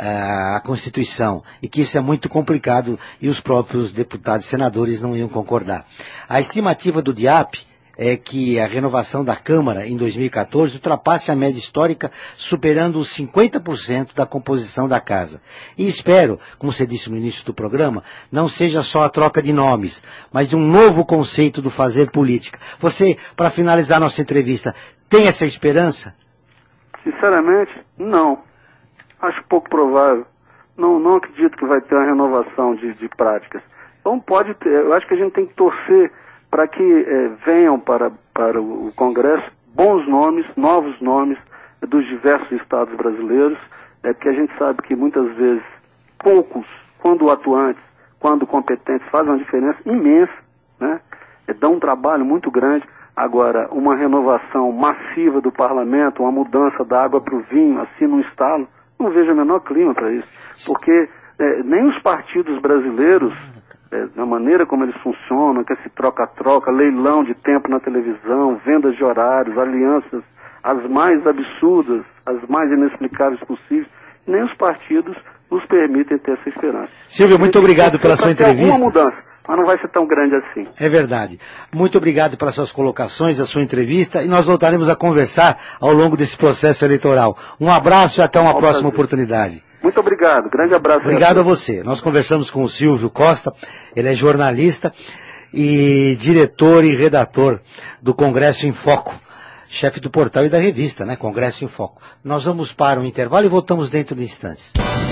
à Constituição, e que isso é muito complicado, e os próprios deputados e senadores não iam concordar. A estimativa do D I A P é que a renovação da Câmara em dois mil e quatorze ultrapasse a média histórica, superando os cinquenta por cento da composição da Casa. E espero, como você disse no início do programa, não seja só a troca de nomes, mas de um novo conceito do fazer política. Você, para finalizar nossa entrevista, tem essa esperança? Sinceramente, não. Acho pouco provável. Não, não acredito que vai ter uma renovação de, de práticas. Então pode ter, eu acho que a gente tem que torcer para que eh, venham para, para o Congresso bons nomes, novos nomes eh, dos diversos estados brasileiros, eh, porque a gente sabe que muitas vezes poucos, quando atuantes, quando competentes, fazem uma diferença imensa, né? Eh, dão um trabalho muito grande. Agora, uma renovação massiva do parlamento, uma mudança da água para o vinho, assim num estalo, não vejo o menor clima para isso, porque é, nem os partidos brasileiros, é, na maneira como eles funcionam, que é esse troca-troca, leilão de tempo na televisão, vendas de horários, alianças, as mais absurdas, as mais inexplicáveis possíveis, nem os partidos nos permitem ter essa esperança. Silvio, muito obrigado pela sua entrevista. Alguma mudança, mas não vai ser tão grande assim. É verdade. Muito obrigado pelas suas colocações, a sua entrevista, e nós voltaremos a conversar ao longo desse processo eleitoral. Um abraço e até uma próxima oportunidade. Muito obrigado, grande abraço. Obrigado a você. Nós conversamos com o Silvio Costa, ele é jornalista e diretor e redator do Congresso em Foco, chefe do portal e da revista, né? Congresso em Foco. Nós vamos para um intervalo e voltamos dentro de instantes.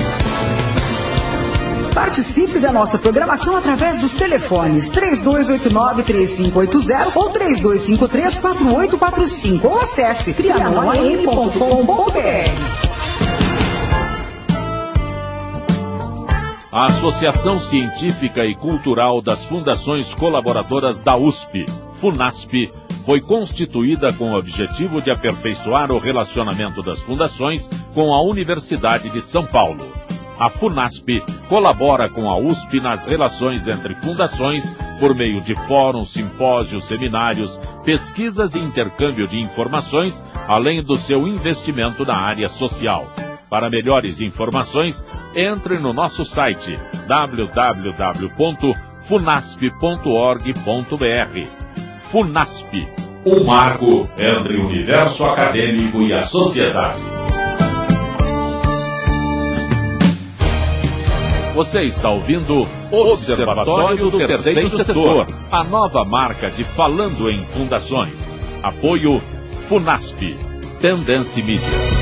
Participe da nossa programação através dos telefones três dois oito nove, três cinco oito zero ou três dois cinco três, quatro oito quatro cinco ou acesse trianon a m ponto com ponto b r. A Associação Científica e Cultural das Fundações Colaboradoras da U S P, FUNASP, foi constituída com o objetivo de aperfeiçoar o relacionamento das fundações com a Universidade de São Paulo. A FUNASP colabora com a U S P nas relações entre fundações por meio de fóruns, simpósios, seminários, pesquisas e intercâmbio de informações, além do seu investimento na área social. Para melhores informações, entre no nosso site w w w ponto funasp ponto org ponto b r. FUNASP, um marco entre o universo acadêmico e a sociedade. Você está ouvindo Observatório do Terceiro Setor, a nova marca de Falando em Fundações. Apoio FUNASP, Tendência Mídia.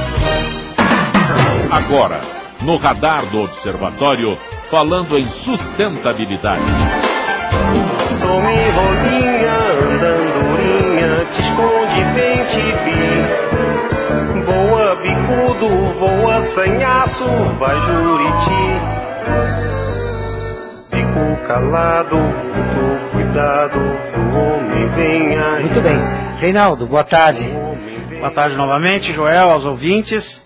Agora, no radar do Observatório, falando em sustentabilidade. Some rolinha, andandurinha, te esconde, vem te vir. Voa bicudo, voa sanhaço, vai Juriti. Fico calado, muito cuidado, o homem vem aí. Muito bem. Reinaldo, boa tarde. Boa tarde novamente, Joel, aos ouvintes.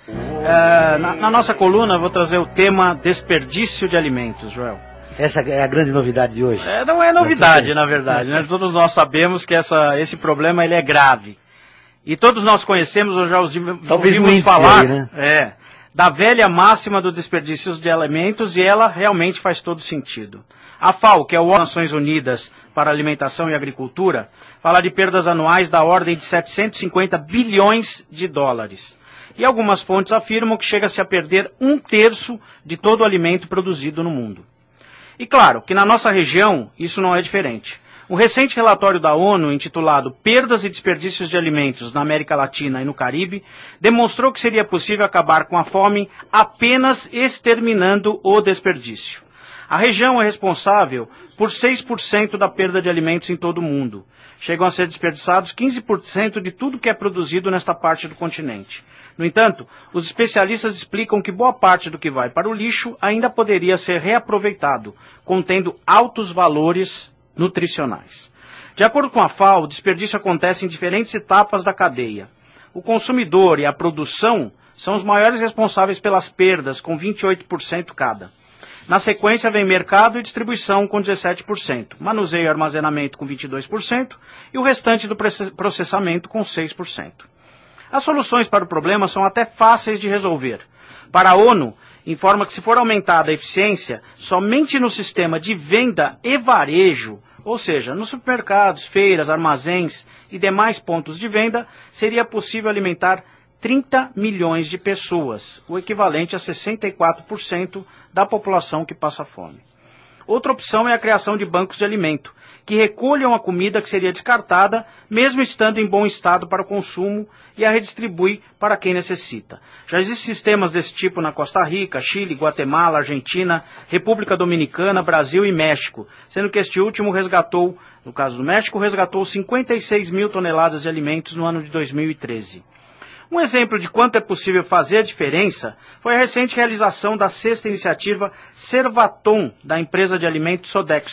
É, na, na nossa coluna eu vou trazer o tema desperdício de alimentos, Joel. Essa é a grande novidade de hoje. É, não é novidade, na verdade, né? Todos nós sabemos que essa, esse problema ele é grave. E todos nós conhecemos, ou já os, Talvez ouvimos falar, aí, né? é, da velha máxima do desperdício de alimentos, e ela realmente faz todo sentido. A FAO, que é o Nações Unidas para Alimentação e Agricultura, fala de perdas anuais da ordem de setecentos e cinquenta bilhões de dólares. E algumas fontes afirmam que chega-se a perder um terço de todo o alimento produzido no mundo. E claro, que na nossa região isso não é diferente. Um recente relatório da ONU, intitulado Perdas e Desperdícios de Alimentos na América Latina e no Caribe, demonstrou que seria possível acabar com a fome apenas exterminando o desperdício. A região é responsável por seis por cento da perda de alimentos em todo o mundo. Chegam a ser desperdiçados quinze por cento de tudo que é produzido nesta parte do continente. No entanto, os especialistas explicam que boa parte do que vai para o lixo ainda poderia ser reaproveitado, contendo altos valores nutricionais. De acordo com a FAO, o desperdício acontece em diferentes etapas da cadeia. O consumidor e a produção são os maiores responsáveis pelas perdas, com vinte e oito por cento cada. Na sequência vem mercado e distribuição com dezessete por cento, manuseio e armazenamento com vinte e dois por cento e o restante do processamento com seis por cento. As soluções para o problema são até fáceis de resolver. Para a ONU, informa que se for aumentada a eficiência, somente no sistema de venda e varejo, ou seja, nos supermercados, feiras, armazéns e demais pontos de venda, seria possível alimentar trinta milhões de pessoas, o equivalente a sessenta e quatro por cento da população que passa fome. Outra opção é a criação de bancos de alimento, que recolham a comida que seria descartada, mesmo estando em bom estado para o consumo, e a redistribui para quem necessita. Já existem sistemas desse tipo na Costa Rica, Chile, Guatemala, Argentina, República Dominicana, Brasil e México, sendo que este último resgatou, no caso do México, resgatou cinquenta e seis mil toneladas de alimentos no ano de dois mil e treze. Um exemplo de quanto é possível fazer a diferença foi a recente realização da sexta iniciativa Servatom, da empresa de alimentos Sodexo,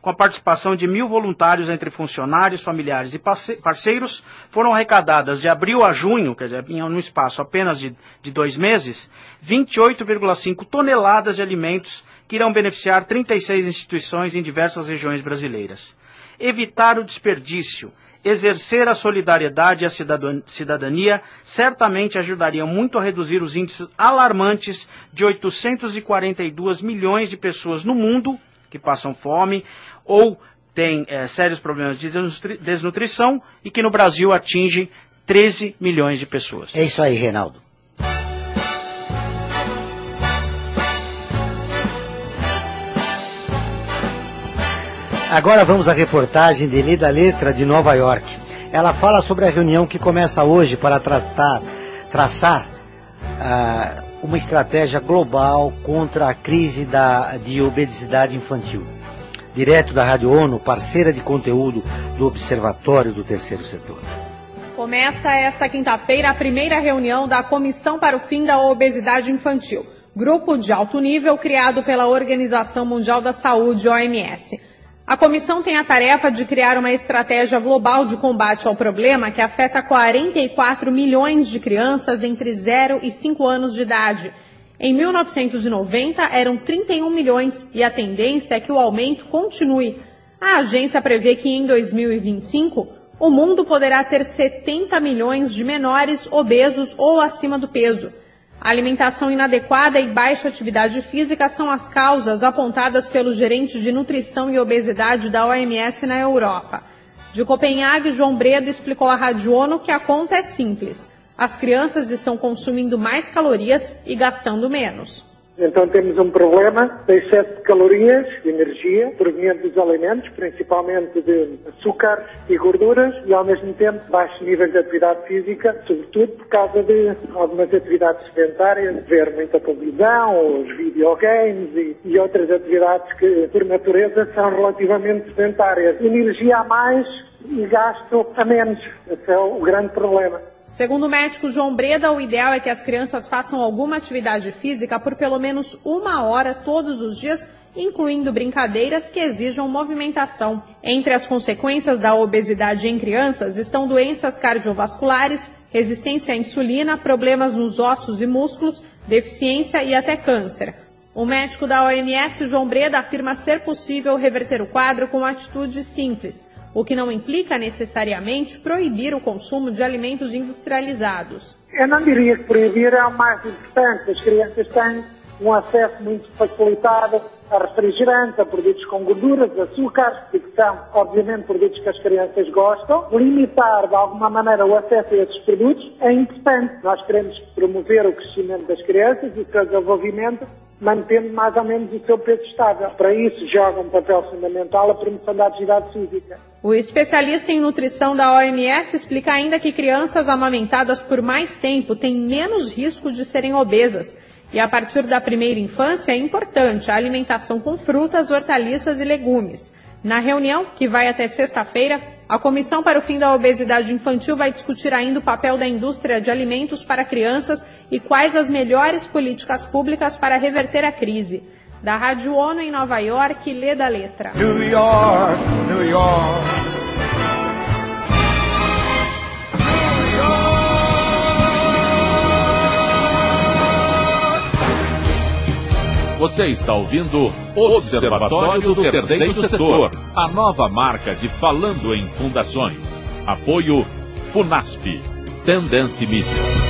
com a participação de mil voluntários entre funcionários, familiares e parceiros, foram arrecadadas de abril a junho, quer dizer, em um espaço apenas de, de dois meses, vinte e oito vírgula cinco toneladas de alimentos que irão beneficiar trinta e seis instituições em diversas regiões brasileiras. Evitar o desperdício, exercer a solidariedade e a cidadania certamente ajudariam muito a reduzir os índices alarmantes de oitocentos e quarenta e dois milhões de pessoas no mundo que passam fome ou têm é, sérios problemas de desnutrição e que no Brasil atinge treze milhões de pessoas. É isso aí, Reinaldo. Agora vamos à reportagem de Leda Letra de Nova York. Ela fala sobre a reunião que começa hoje para tratar, traçar uh, uma estratégia global contra a crise da, de obesidade infantil. Direto da Rádio ONU, parceira de conteúdo do Observatório do Terceiro Setor. Começa esta quinta-feira a primeira reunião da Comissão para o Fim da Obesidade Infantil, grupo de alto nível criado pela Organização Mundial da Saúde, O M S. A comissão tem a tarefa de criar uma estratégia global de combate ao problema que afeta quarenta e quatro milhões de crianças entre zero e cinco anos de idade. Em mil novecentos e noventa eram trinta e um milhões e a tendência é que o aumento continue. A agência prevê que em dois mil e vinte e cinco o mundo poderá ter setenta milhões de menores obesos ou acima do peso. A alimentação inadequada e baixa atividade física são as causas apontadas pelo gerente de nutrição e obesidade da O M S na Europa. De Copenhague, João Breda explicou à Rádio ONU que a conta é simples. As crianças estão consumindo mais calorias e gastando menos. Então temos um problema de excesso de calorias e energia proveniente dos alimentos, principalmente de açúcares e gorduras, e ao mesmo tempo baixos níveis de atividade física, sobretudo por causa de algumas atividades sedentárias, ver muita televisão, os videogames e, e outras atividades que por natureza são relativamente sedentárias. Energia a mais e gasto a menos. Esse é o grande problema. Segundo o médico João Breda, o ideal é que as crianças façam alguma atividade física por pelo menos uma hora todos os dias, incluindo brincadeiras que exijam movimentação. Entre as consequências da obesidade em crianças estão doenças cardiovasculares, resistência à insulina, problemas nos ossos e músculos, deficiência e até câncer. O médico da O M S, João Breda, afirma ser possível reverter o quadro com atitudes simples, o que não implica necessariamente proibir o consumo de alimentos industrializados. Eu não diria que proibir é o mais importante. As crianças têm um acesso muito facilitado a refrigerantes, a produtos com gorduras, açúcares, que são, obviamente, produtos que as crianças gostam. Limitar, de alguma maneira, o acesso a esses produtos é importante. Nós queremos promover o crescimento das crianças e o seu desenvolvimento, mantendo mais ou menos o seu peso estável. Para isso, joga um papel fundamental a promoção da atividade física. O especialista em nutrição da O M S explica ainda que crianças amamentadas por mais tempo têm menos risco de serem obesas. E a partir da primeira infância é importante a alimentação com frutas, hortaliças e legumes. Na reunião, que vai até sexta-feira, a Comissão para o Fim da Obesidade Infantil vai discutir ainda o papel da indústria de alimentos para crianças e quais as melhores políticas públicas para reverter a crise. Da Rádio ONU em Nova York, Leda Letra. New York, New York. Você está ouvindo o Observatório do Terceiro Setor, a nova marca de Falando em Fundações. Apoio Funasp, Tendência Mídia.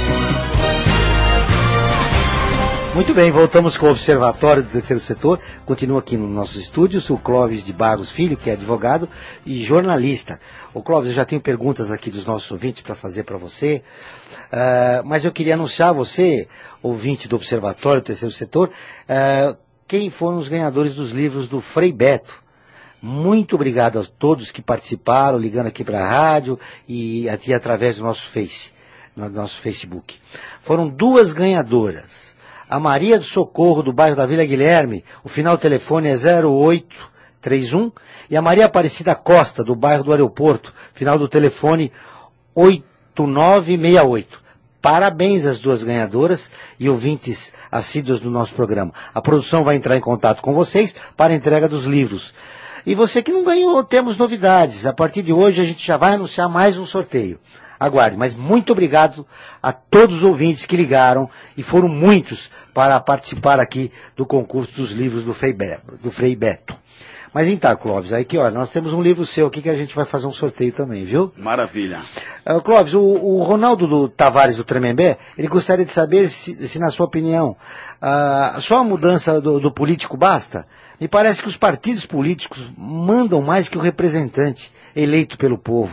Muito bem, voltamos com o Observatório do Terceiro Setor. Continua aqui nos nossos estúdios o Clóvis de Barros Filho, que é advogado e jornalista. O Clóvis, eu já tenho perguntas aqui dos nossos ouvintes para fazer para você, uh, mas eu queria anunciar a você, ouvinte do Observatório do Terceiro Setor, uh, quem foram os ganhadores dos livros do Frei Beto. Muito obrigado a todos que participaram, ligando aqui para a rádio e aqui através do nosso Face, no nosso Facebook. Foram duas ganhadoras. A Maria do Socorro, do bairro da Vila Guilherme, o final do telefone é zero oito três um, e a Maria Aparecida Costa, do bairro do Aeroporto, final do telefone oito nove seis oito. Parabéns às duas ganhadoras e ouvintes assíduos do nosso programa. A produção vai entrar em contato com vocês para a entrega dos livros. E você que não ganhou, temos novidades. A partir de hoje a gente já vai anunciar mais um sorteio. Aguarde, mas muito obrigado a todos os ouvintes que ligaram, e foram muitos para participar aqui do concurso dos livros do Frei Beto. Do Frei Beto. Mas então, Clóvis, aí que olha, nós temos um livro seu aqui que a gente vai fazer um sorteio também, viu? Maravilha. Uh, Clóvis, o, o Ronaldo do Tavares do Tremembé, ele gostaria de saber se, se na sua opinião, uh, só a mudança do, do político basta? Me parece que os partidos políticos mandam mais que o representante eleito pelo povo.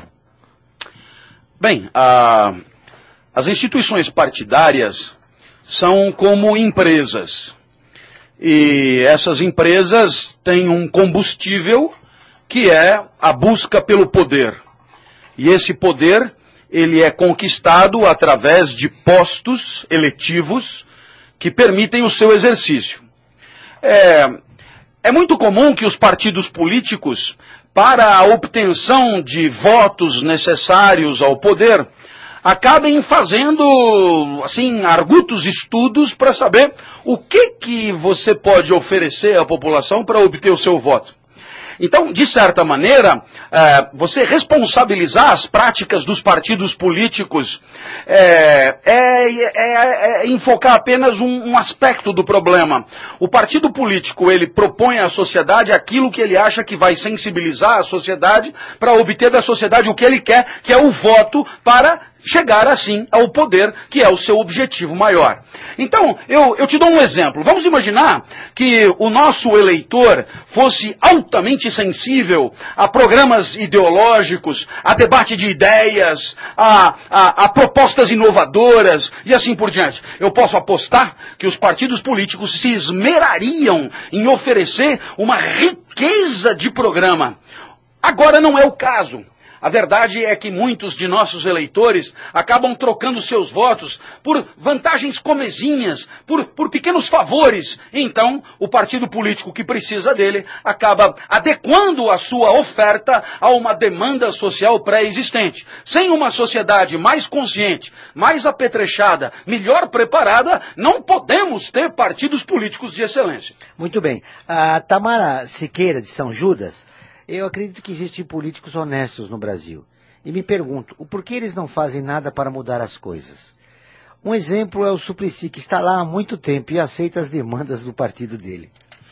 Bem, uh, as instituições partidárias são como empresas. E essas empresas têm um combustível que é a busca pelo poder. E esse poder, ele é conquistado através de postos eletivos que permitem o seu exercício. É, é muito comum que os partidos políticos, para a obtenção de votos necessários ao poder, acabem fazendo, assim, argutos estudos para saber o que que você pode oferecer à população para obter o seu voto. Então, de certa maneira, é, você responsabilizar as práticas dos partidos políticos é, é, é, é enfocar apenas um, um aspecto do problema. O partido político, ele propõe à sociedade aquilo que ele acha que vai sensibilizar a sociedade para obter da sociedade o que ele quer, que é o voto para chegar assim ao poder, que é o seu objetivo maior. Então, eu, eu te dou um exemplo. Vamos imaginar que o nosso eleitor fosse altamente sensível a programas ideológicos, a debate de ideias, a, a, a propostas inovadoras e assim por diante. Eu posso apostar que os partidos políticos se esmerariam em oferecer uma riqueza de programa. Agora não é o caso. A verdade é que muitos de nossos eleitores acabam trocando seus votos por vantagens comezinhas, por, por pequenos favores. Então, o partido político que precisa dele acaba adequando a sua oferta a uma demanda social pré-existente. Sem uma sociedade mais consciente, mais apetrechada, melhor preparada, não podemos ter partidos políticos de excelência. Muito bem. A Tamara Siqueira, de São Judas, eu acredito que existem políticos honestos no Brasil. E me pergunto, o porquê eles não fazem nada para mudar as coisas? Um exemplo é o Suplicy, que está lá há muito tempo e aceita as demandas do partido dele.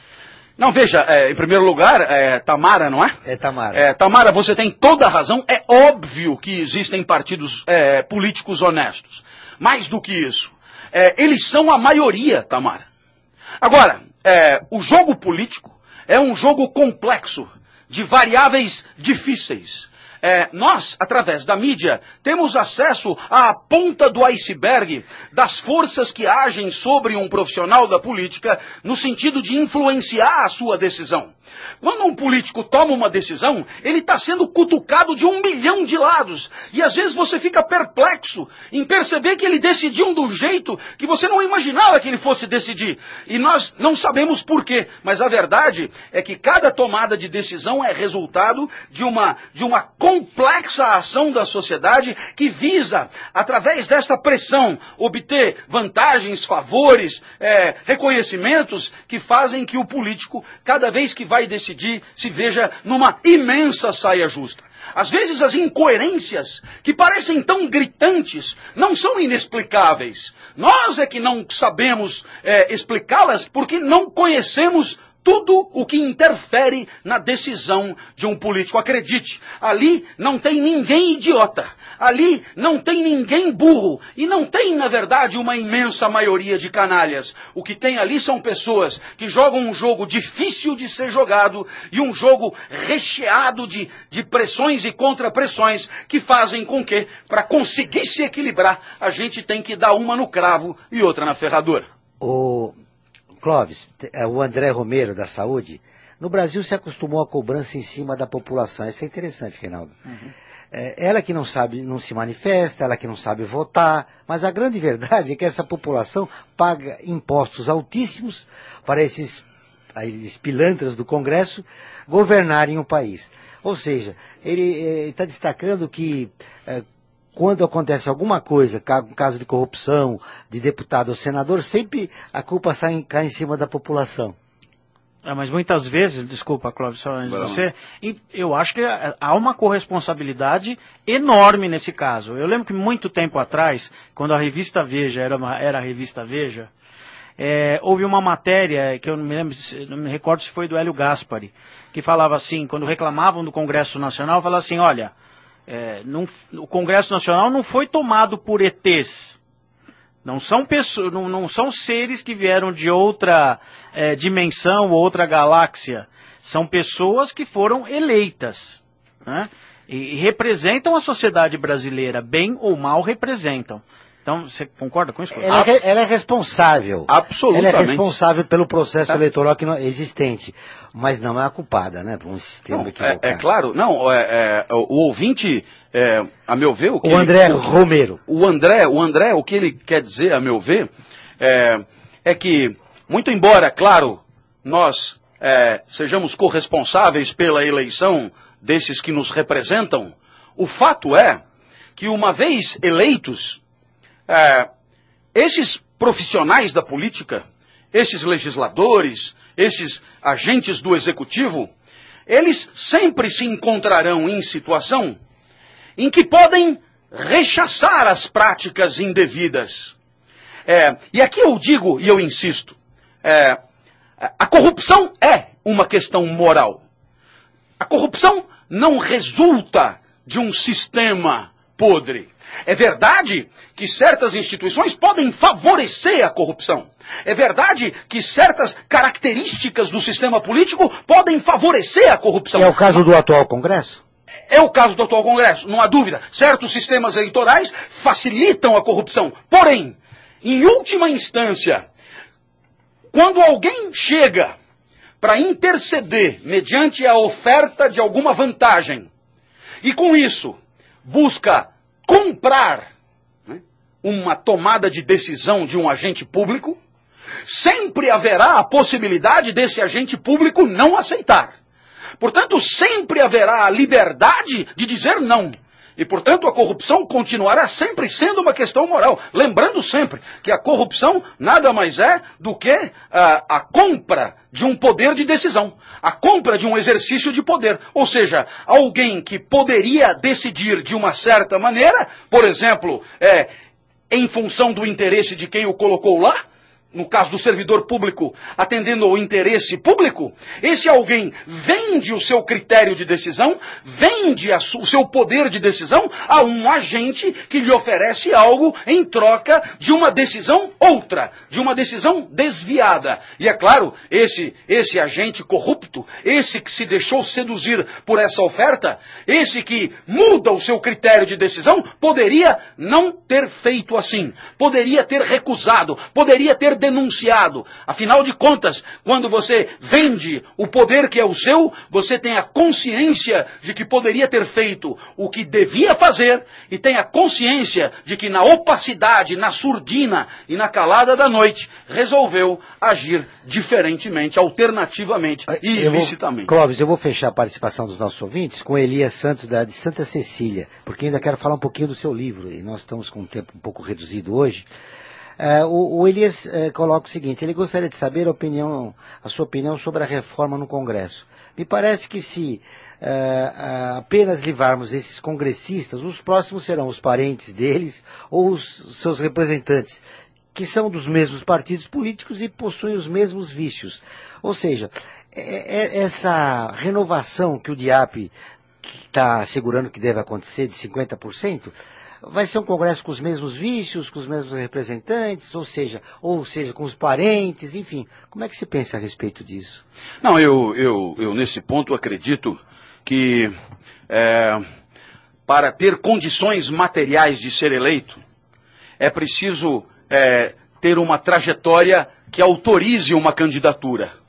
Não, veja, é, em primeiro lugar, é Tamara, não é? É Tamara. É, Tamara, você tem toda a razão. É óbvio que existem partidos é, políticos honestos. Mais do que isso, é, eles são a maioria, Tamara. Agora, é, o jogo político é um jogo complexo, de variáveis difíceis. É, nós, através da mídia, temos acesso à ponta do iceberg das forças que agem sobre um profissional da política no sentido de influenciar a sua decisão. Quando um político toma uma decisão, ele está sendo cutucado de um milhão de lados. E às vezes você fica perplexo em perceber que ele decidiu de um jeito que você não imaginava que ele fosse decidir. E nós não sabemos por quê. Mas a verdade é que cada tomada de decisão é resultado de uma, de uma complexa ação da sociedade que visa, através desta pressão, obter vantagens, favores, é, reconhecimentos que fazem que o político, cada vez que vai decidir, se veja numa imensa saia justa. Às vezes as incoerências, que parecem tão gritantes, não são inexplicáveis. Nós é que não sabemos é, explicá-las porque não conhecemos tudo o que interfere na decisão de um político. Acredite, ali não tem ninguém idiota. Ali não tem ninguém burro. E não tem, na verdade, uma imensa maioria de canalhas. O que tem ali são pessoas que jogam um jogo difícil de ser jogado e um jogo recheado de, de pressões e contrapressões que fazem com que, para conseguir se equilibrar, a gente tem que dar uma no cravo e outra na ferradura. O Clóvis, o André Romero, da Saúde, no Brasil se acostumou a cobrança em cima da população. Isso é interessante, Reinaldo. Uhum. É, ela que não sabe, não se manifesta, ela que não sabe votar, mas a grande verdade é que essa população paga impostos altíssimos para esses, esses pilantras do Congresso governarem o país. Ou seja, ele está destacando que é, quando acontece alguma coisa, um caso de corrupção, de deputado ou senador, sempre a culpa sai, cai em cima da população. É, mas muitas vezes, desculpa, Clóvis, só antes de você, eu acho que há uma corresponsabilidade enorme nesse caso. Eu lembro que muito tempo atrás, quando a revista Veja era, uma, era a revista Veja, é, houve uma matéria, que eu não me lembro, não me recordo se foi do Hélio Gaspari, que falava assim, quando reclamavam do Congresso Nacional, falava assim, olha, é, não, o Congresso Nacional não foi tomado por E Tês. Não são, pessoas, não, não são seres que vieram de outra é, dimensão ou outra galáxia. São pessoas que foram eleitas, né? E, e representam a sociedade brasileira, bem ou mal representam. Então, você concorda com isso? Ela, é, ela é responsável. Absolutamente. Ela é responsável pelo processo eleitoral que não, existente. Mas não é a culpada, né? Por um sistema não, equivocado. É, é claro, não, é, é, o ouvinte, é, a meu ver... O, que o André ele, o, Romero. O André, o André, o que ele quer dizer, a meu ver, é, é que, muito embora, claro, nós é, sejamos corresponsáveis pela eleição desses que nos representam, o fato é que, uma vez eleitos, é, esses profissionais da política, esses legisladores, esses agentes do executivo, eles sempre se encontrarão em situação em que podem rechaçar as práticas indevidas. É, e aqui eu digo e eu insisto, é, a corrupção é uma questão moral. A corrupção não resulta de um sistema podre. É verdade que certas instituições podem favorecer a corrupção. É verdade que certas características do sistema político podem favorecer a corrupção. É o caso do atual Congresso? É o caso do atual Congresso, não há dúvida. Certos sistemas eleitorais facilitam a corrupção. Porém, em última instância, quando alguém chega para interceder mediante a oferta de alguma vantagem, e com isso busca comprar, né, uma tomada de decisão de um agente público, sempre haverá a possibilidade desse agente público não aceitar. Portanto, sempre haverá a liberdade de dizer não. E, portanto, a corrupção continuará sempre sendo uma questão moral. Lembrando sempre que a corrupção nada mais é do que a, a compra de um poder de decisão. A compra de um exercício de poder. Ou seja, alguém que poderia decidir de uma certa maneira, por exemplo, é, em função do interesse de quem o colocou lá, no caso do servidor público, atendendo ao interesse público, esse alguém vende o seu critério de decisão, vende a su- o seu poder de decisão a um agente que lhe oferece algo em troca de uma decisão outra, de uma decisão desviada. E é claro, esse, esse agente corrupto, esse que se deixou seduzir por essa oferta, esse que muda o seu critério de decisão, poderia não ter feito assim, poderia ter recusado, poderia ter denunciado. Afinal de contas, quando você vende o poder que é o seu, você tem a consciência de que poderia ter feito o que devia fazer e tem a consciência de que na opacidade, na surdina e na calada da noite resolveu agir diferentemente, alternativamente e ilicitamente. Clóvis, eu vou fechar a participação dos nossos ouvintes com Elias Santos da, de Santa Cecília, porque ainda quero falar um pouquinho do seu livro e nós estamos com um tempo um pouco reduzido hoje. Uh, o, o Elias uh, coloca o seguinte, ele gostaria de saber a, opinião, a sua opinião sobre a reforma no Congresso. Me parece que se uh, uh, apenas livrarmos esses congressistas, os próximos serão os parentes deles ou os seus representantes, que são dos mesmos partidos políticos e possuem os mesmos vícios. Ou seja, é, é essa renovação que o D I A P está assegurando que deve acontecer de cinquenta por cento, vai ser um congresso com os mesmos vícios, com os mesmos representantes, ou seja, ou seja, com os parentes, enfim. Como é que se pensa a respeito disso? Não, eu, eu, eu nesse ponto acredito que é, para ter condições materiais de ser eleito, é preciso é, ter uma trajetória que autorize uma candidatura.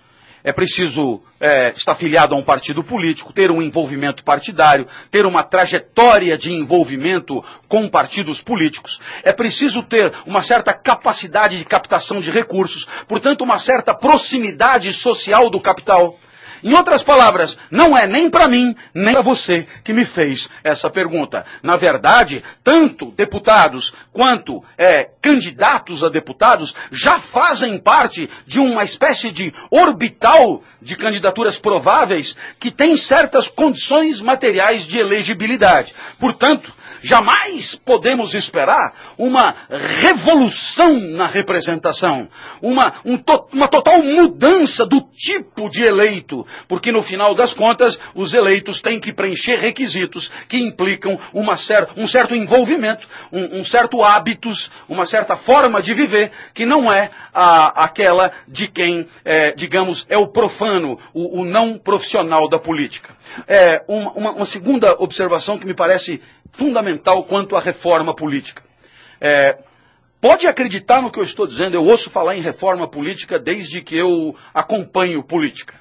É preciso é, estar filiado a um partido político, ter um envolvimento partidário, ter uma trajetória de envolvimento com partidos políticos. É preciso ter uma certa capacidade de captação de recursos, portanto, uma certa proximidade social do capital. Em outras palavras, não é nem para mim, nem para você que me fez essa pergunta. Na verdade, tanto deputados quanto é, candidatos a deputados já fazem parte de uma espécie de orbital de candidaturas prováveis que tem certas condições materiais de elegibilidade. Portanto, jamais podemos esperar uma revolução na representação, uma, um to, uma total mudança do tipo de eleito, porque no final das contas os eleitos têm que preencher requisitos que implicam uma cer um certo envolvimento, um, um certo hábitos, uma certa forma de viver que não é a, aquela de quem, é, digamos, é o profano, o, o não profissional da política. É, uma, uma, uma segunda observação que me parece fundamental quanto à reforma política. É, pode acreditar no que eu estou dizendo, eu ouço falar em reforma política desde que eu acompanho política.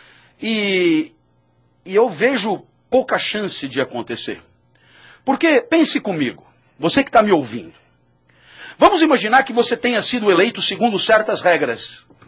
E, e eu vejo pouca chance de acontecer. Porque, pense comigo, você que está me ouvindo. Vamos imaginar que você tenha sido eleito segundo certas regras.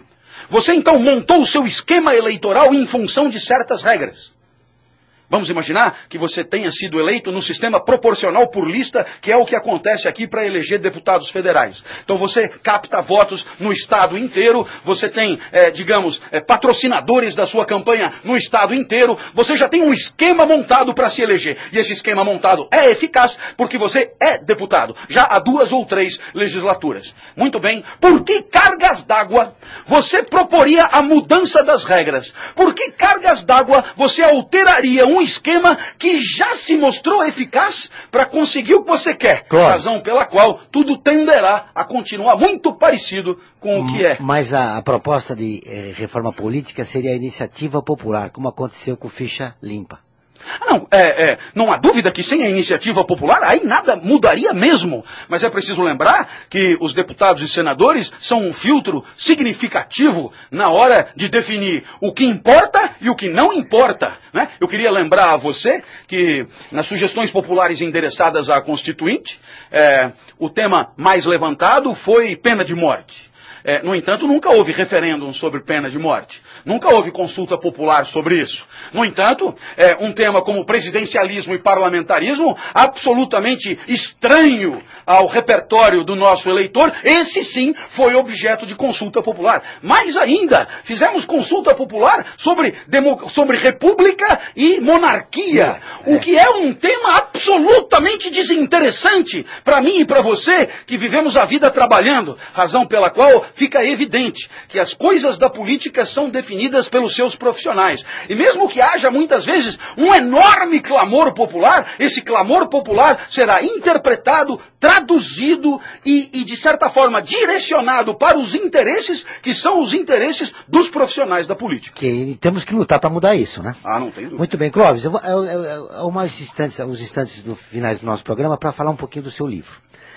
Você então montou o seu esquema eleitoral em função de certas regras. Vamos imaginar que você tenha sido eleito no sistema proporcional por lista, que é o que acontece aqui para eleger deputados federais. Então você capta votos no estado inteiro, você tem, é, digamos, é, patrocinadores da sua campanha no estado inteiro, você já tem um esquema montado para se eleger. E esse esquema montado é eficaz porque você é deputado, já há duas ou três legislaturas. Muito bem, por que cargas d'água você proporia a mudança das regras? Por que cargas d'água você alteraria um esquema que já se mostrou eficaz para conseguir o que você quer. Claro. Razão pela qual tudo tenderá a continuar muito parecido com o que é. Mas a, a proposta de eh, reforma política seria a iniciativa popular, como aconteceu com Ficha Limpa. Não, é, é, não há dúvida que sem a iniciativa popular aí nada mudaria mesmo. Mas é preciso lembrar que os deputados e senadores são um filtro significativo na hora de definir o que importa e o que não importa, né? Eu queria lembrar a você que nas sugestões populares endereçadas à Constituinte, é, o tema mais levantado foi pena de morte. É, no entanto, nunca houve referêndum sobre pena de morte. Nunca houve consulta popular sobre isso. No entanto, é, um tema como presidencialismo e parlamentarismo, absolutamente estranho ao repertório do nosso eleitor, esse sim foi objeto de consulta popular. Mais ainda, fizemos consulta popular sobre, demo, sobre república e monarquia, o que é um tema absolutamente desinteressante para mim e para você que vivemos a vida trabalhando, razão pela qual fica evidente que as coisas da política são definidas pelos seus profissionais. E mesmo que haja muitas vezes um enorme clamor popular, esse clamor popular será interpretado, traduzido e, e de certa forma direcionado para os interesses que são os interesses dos profissionais da política. Que temos que lutar para mudar isso, né? Ah, não tem dúvida. Muito bem, Clóvis, eu, eu, eu, eu, umas instantes, uns instantes no finais do nosso programa para falar um pouquinho do seu livro.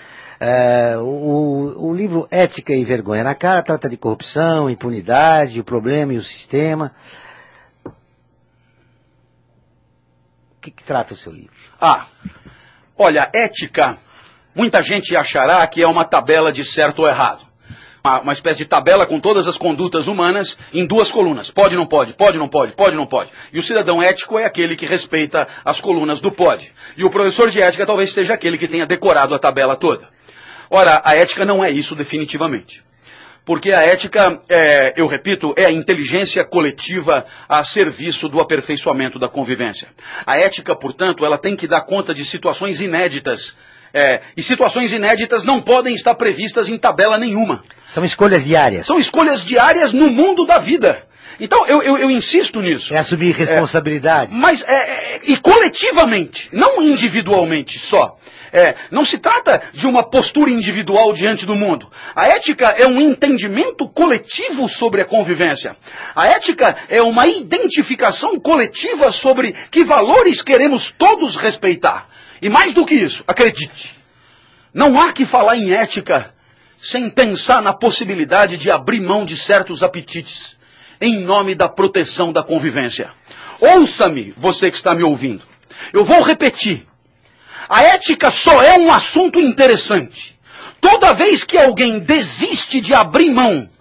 É, o, o livro Ética e Vergonha na Cara trata de corrupção, impunidade, o problema e o sistema. O que, que trata o seu livro? Ah, olha, ética, muita gente achará que é uma tabela de certo ou errado. Uma, uma espécie de tabela com todas as condutas humanas em duas colunas. Pode, não pode, pode, não pode, pode, não pode. E o cidadão ético é aquele que respeita as colunas do pode. E o professor de ética talvez seja aquele que tenha decorado a tabela toda. Ora, a ética não é isso definitivamente. Porque a ética, é, eu repito, é a inteligência coletiva a serviço do aperfeiçoamento da convivência. A ética, portanto, ela tem que dar conta de situações inéditas. É, e situações inéditas não podem estar previstas em tabela nenhuma. São escolhas diárias. São escolhas diárias no mundo da vida. Então, eu, eu, eu insisto nisso. É assumir responsabilidade. É, mas, é, é, e coletivamente, não individualmente só. É, não se trata de uma postura individual diante do mundo. A ética é um entendimento coletivo sobre a convivência. A ética é uma identificação coletiva sobre que valores queremos todos respeitar. E mais do que isso, acredite, não há que falar em ética sem pensar na possibilidade de abrir mão de certos apetites em nome da proteção da convivência. Ouça-me, você que está me ouvindo. Eu vou repetir. A ética só é um assunto interessante toda vez que alguém desiste de abrir mão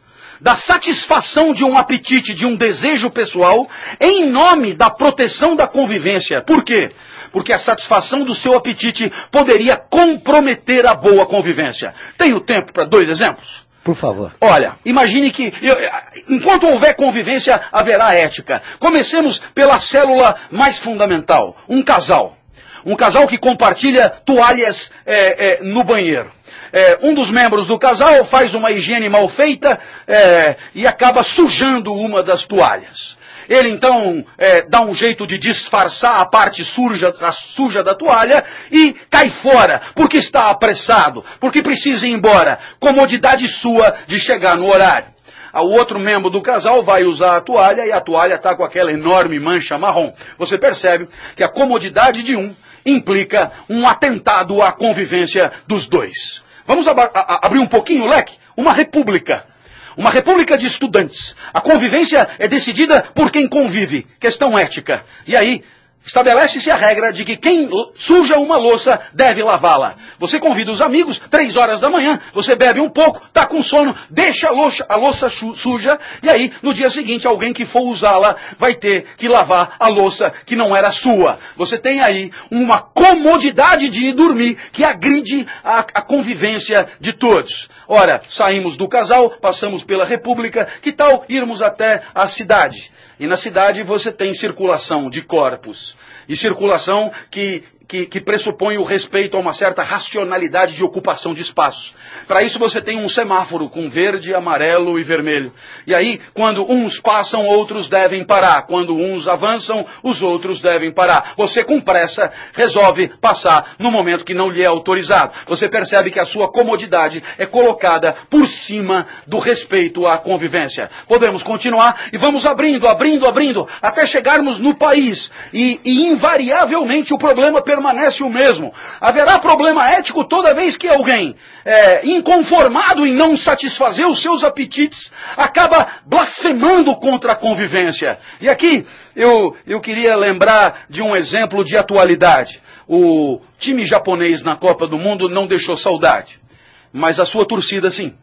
da satisfação de um apetite, de um desejo pessoal, em nome da proteção da convivência. Por quê? Porque a satisfação do seu apetite poderia comprometer a boa convivência. Tenho tempo para dois exemplos? Por favor. Olha, imagine que, eu, enquanto houver convivência, haverá ética. Comecemos pela célula mais fundamental, um casal. Um casal que compartilha toalhas é, é, no banheiro. É, um dos membros do casal faz uma higiene mal feita é, e acaba sujando uma das toalhas. Ele então é, dá um jeito de disfarçar a parte suja, a suja da toalha e cai fora, porque está apressado, porque precisa ir embora. Comodidade sua de chegar no horário. O outro membro do casal vai usar a toalha e a toalha está com aquela enorme mancha marrom. Você percebe que a comodidade de um implica um atentado à convivência dos dois. Vamos ab- a- abrir um pouquinho o leque? Uma república. Uma república de estudantes. A convivência é decidida por quem convive. Questão ética. E aí, estabelece-se a regra de que quem suja uma louça deve lavá-la. Você convida os amigos, três horas da manhã, você bebe um pouco, está com sono, deixa a louça, a louça suja, e aí, no dia seguinte, alguém que for usá-la vai ter que lavar a louça que não era sua. Você tem aí uma comodidade de ir dormir que agride a, a convivência de todos. Ora, saímos do casal, passamos pela república, que tal irmos até a cidade? E na cidade você tem circulação de corpos. E circulação que, que, que pressupõe o respeito a uma certa racionalidade de ocupação de espaços. Para isso você tem um semáforo com verde, amarelo e vermelho. E aí, quando uns passam, outros devem parar. Quando uns avançam, os outros devem parar. Você, com pressa, resolve passar no momento que não lhe é autorizado. Você percebe que a sua comodidade é colocada por cima do respeito à convivência. Podemos continuar e vamos abrindo, abrindo, abrindo, até chegarmos no país. E, e invariavelmente o problema permanece o mesmo. Haverá problema ético toda vez que alguém É, inconformado em não satisfazer os seus apetites, acaba blasfemando contra a convivência. E aqui eu, eu queria lembrar de um exemplo de atualidade. O time japonês na Copa do Mundo não deixou saudade, mas a sua torcida sim.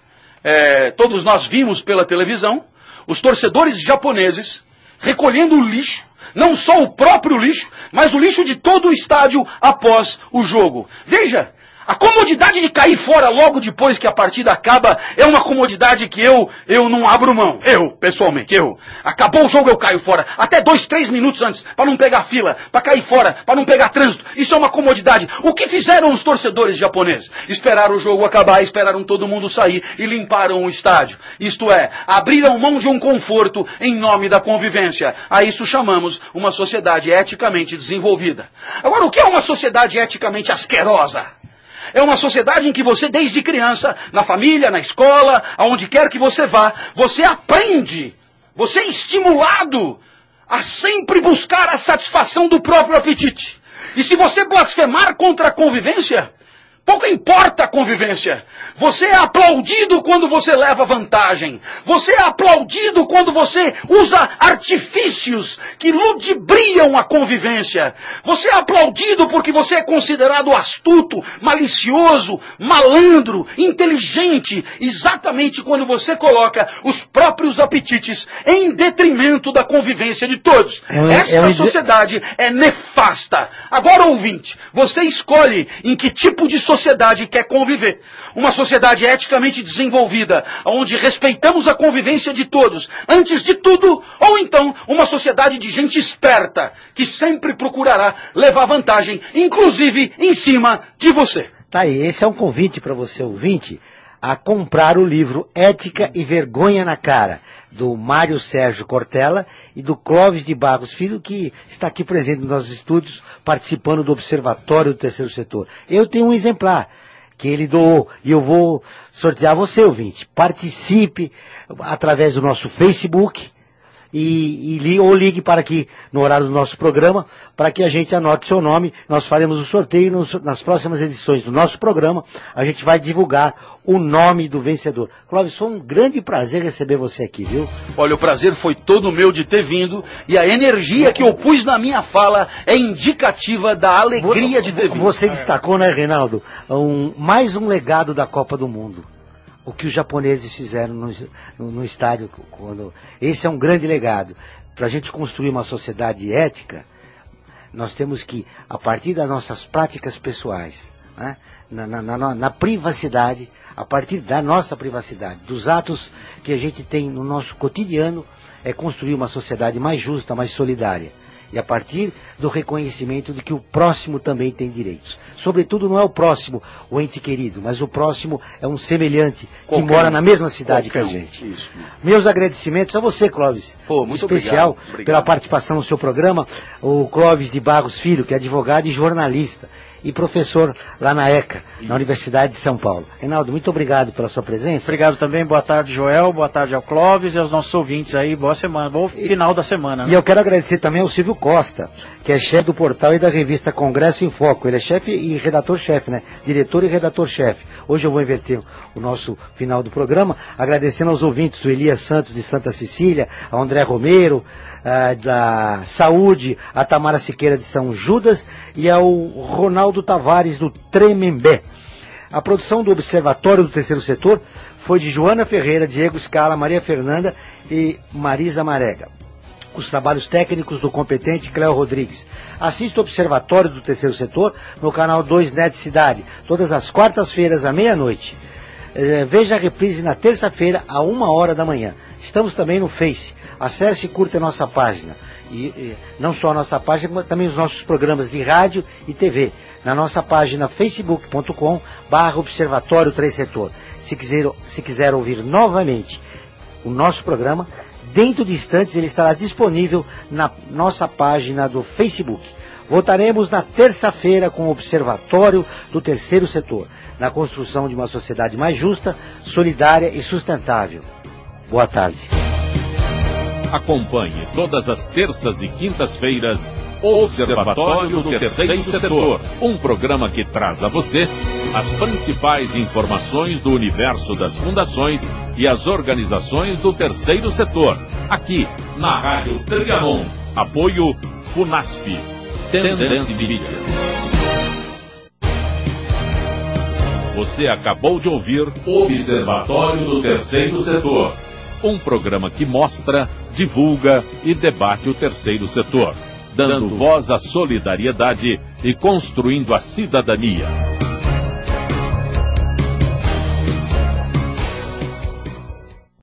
É, todos nós vimos pela televisão os torcedores japoneses recolhendo o lixo, não só o próprio lixo, mas o lixo de todo o estádio após o jogo. Veja, a comodidade de cair fora logo depois que a partida acaba é uma comodidade que eu, eu não abro mão. Eu, pessoalmente, eu. Acabou o jogo, eu caio fora. Até dois, três minutos antes, para não pegar fila, para cair fora, para não pegar trânsito. Isso é uma comodidade. O que fizeram os torcedores japoneses? Esperaram o jogo acabar, esperaram todo mundo sair e limparam o estádio. Isto é, abriram mão de um conforto em nome da convivência. A isso chamamos uma sociedade eticamente desenvolvida. Agora, o que é uma sociedade eticamente asquerosa? É uma sociedade em que você, desde criança, na família, na escola, aonde quer que você vá, você aprende, você é estimulado a sempre buscar a satisfação do próprio apetite. E se você blasfemar contra a convivência, pouco importa a convivência. Você é aplaudido quando você leva vantagem. Você é aplaudido quando você usa artifícios que ludibriam a convivência. Você é aplaudido porque você é considerado astuto, malicioso, malandro, inteligente, exatamente quando você coloca os próprios apetites em detrimento da convivência de todos. É um, Esta é um... sociedade é nefasta. Agora, ouvinte, você escolhe em que tipo de sociedade quer conviver. Uma sociedade eticamente desenvolvida, onde respeitamos a convivência de todos, antes de tudo, ou então uma sociedade de gente esperta, que sempre procurará levar vantagem, inclusive em cima de você. Tá aí, esse é um convite para você, ouvinte, a comprar o livro Ética e Vergonha na Cara, do Mário Sérgio Cortella e do Clóvis de Barros Filho, que está aqui presente nos nossos estúdios, participando do Observatório do Terceiro Setor. Eu tenho um exemplar que ele doou e eu vou sortear você, ouvinte. Participe através do nosso Facebook e, e ou ligue para aqui no horário do nosso programa para que a gente anote seu nome. Nós faremos o sorteio nos, nas próximas edições do nosso programa. A gente vai divulgar o nome do vencedor. Clóvis, foi um grande prazer receber você aqui, viu? Olha, o prazer foi todo meu de ter vindo e a energia que eu pus na minha fala é indicativa da alegria de ter vindo. Você destacou, né, Reinaldo? Um, mais um legado da Copa do Mundo. o que os japoneses fizeram no, no, no estádio. Quando... Esse é um grande legado. Para a gente construir uma sociedade ética, nós temos que, a partir das nossas práticas pessoais, né, na, na, na, na privacidade, a partir da nossa privacidade, dos atos que a gente tem no nosso cotidiano, é construir uma sociedade mais justa, mais solidária. E a partir do reconhecimento de que o próximo também tem direitos. Sobretudo não é o próximo o ente querido, mas o próximo é um semelhante que mora na mesma cidade que a gente. Isso. Meus agradecimentos a você, Clóvis. Pô, muito especial obrigado. Obrigado. Pela participação no seu programa, o Clóvis de Barros Filho, que é advogado e jornalista. E professor lá na ECA, na Universidade de São Paulo. Reinaldo, muito obrigado pela sua presença. Obrigado também, boa tarde, Joel, boa tarde ao Clóvis e aos nossos ouvintes aí, boa semana, bom final da semana. Né? E eu quero agradecer também ao Silvio Costa, que é chefe do portal e da revista Congresso em Foco. Ele é chefe e redator-chefe, né? Diretor e redator-chefe. Hoje eu vou inverter o nosso final do programa, agradecendo aos ouvintes, o Elias Santos de Santa Cecília, ao André Romero, Uh, da Saúde, a Tamara Siqueira de São Judas e ao Ronaldo Tavares do Tremembé. A produção do Observatório do Terceiro Setor foi de Joana Ferreira, Diego Scala, Maria Fernanda e Marisa Marega. Os trabalhos técnicos do competente Cléo Rodrigues. Assista o Observatório do Terceiro Setor no canal dois Net Cidade, todas as quartas-feiras à meia-noite. Uh, veja a reprise na terça-feira à uma hora da manhã. Estamos também no Face. Acesse e curta a nossa página. E, e não só a nossa página, mas também os nossos programas de rádio e T V. Na nossa página facebook ponto com barra Observatório Três Setor. Se quiser, se quiser ouvir novamente o nosso programa, dentro de instantes ele estará disponível na nossa página do Facebook. Voltaremos na terça-feira com o Observatório do Terceiro Setor, na construção de uma sociedade mais justa, solidária e sustentável. Boa tarde. Acompanhe todas as terças e quintas-feiras o Observatório do Terceiro Setor, um programa que traz a você as principais informações do universo das fundações e as organizações do Terceiro Setor, aqui na Rádio Trianon. Apoio Funasp, Tendência Mídia. Você acabou de ouvir o Observatório do Terceiro Setor, um programa que mostra, divulga e debate o terceiro setor, dando voz à solidariedade e construindo a cidadania.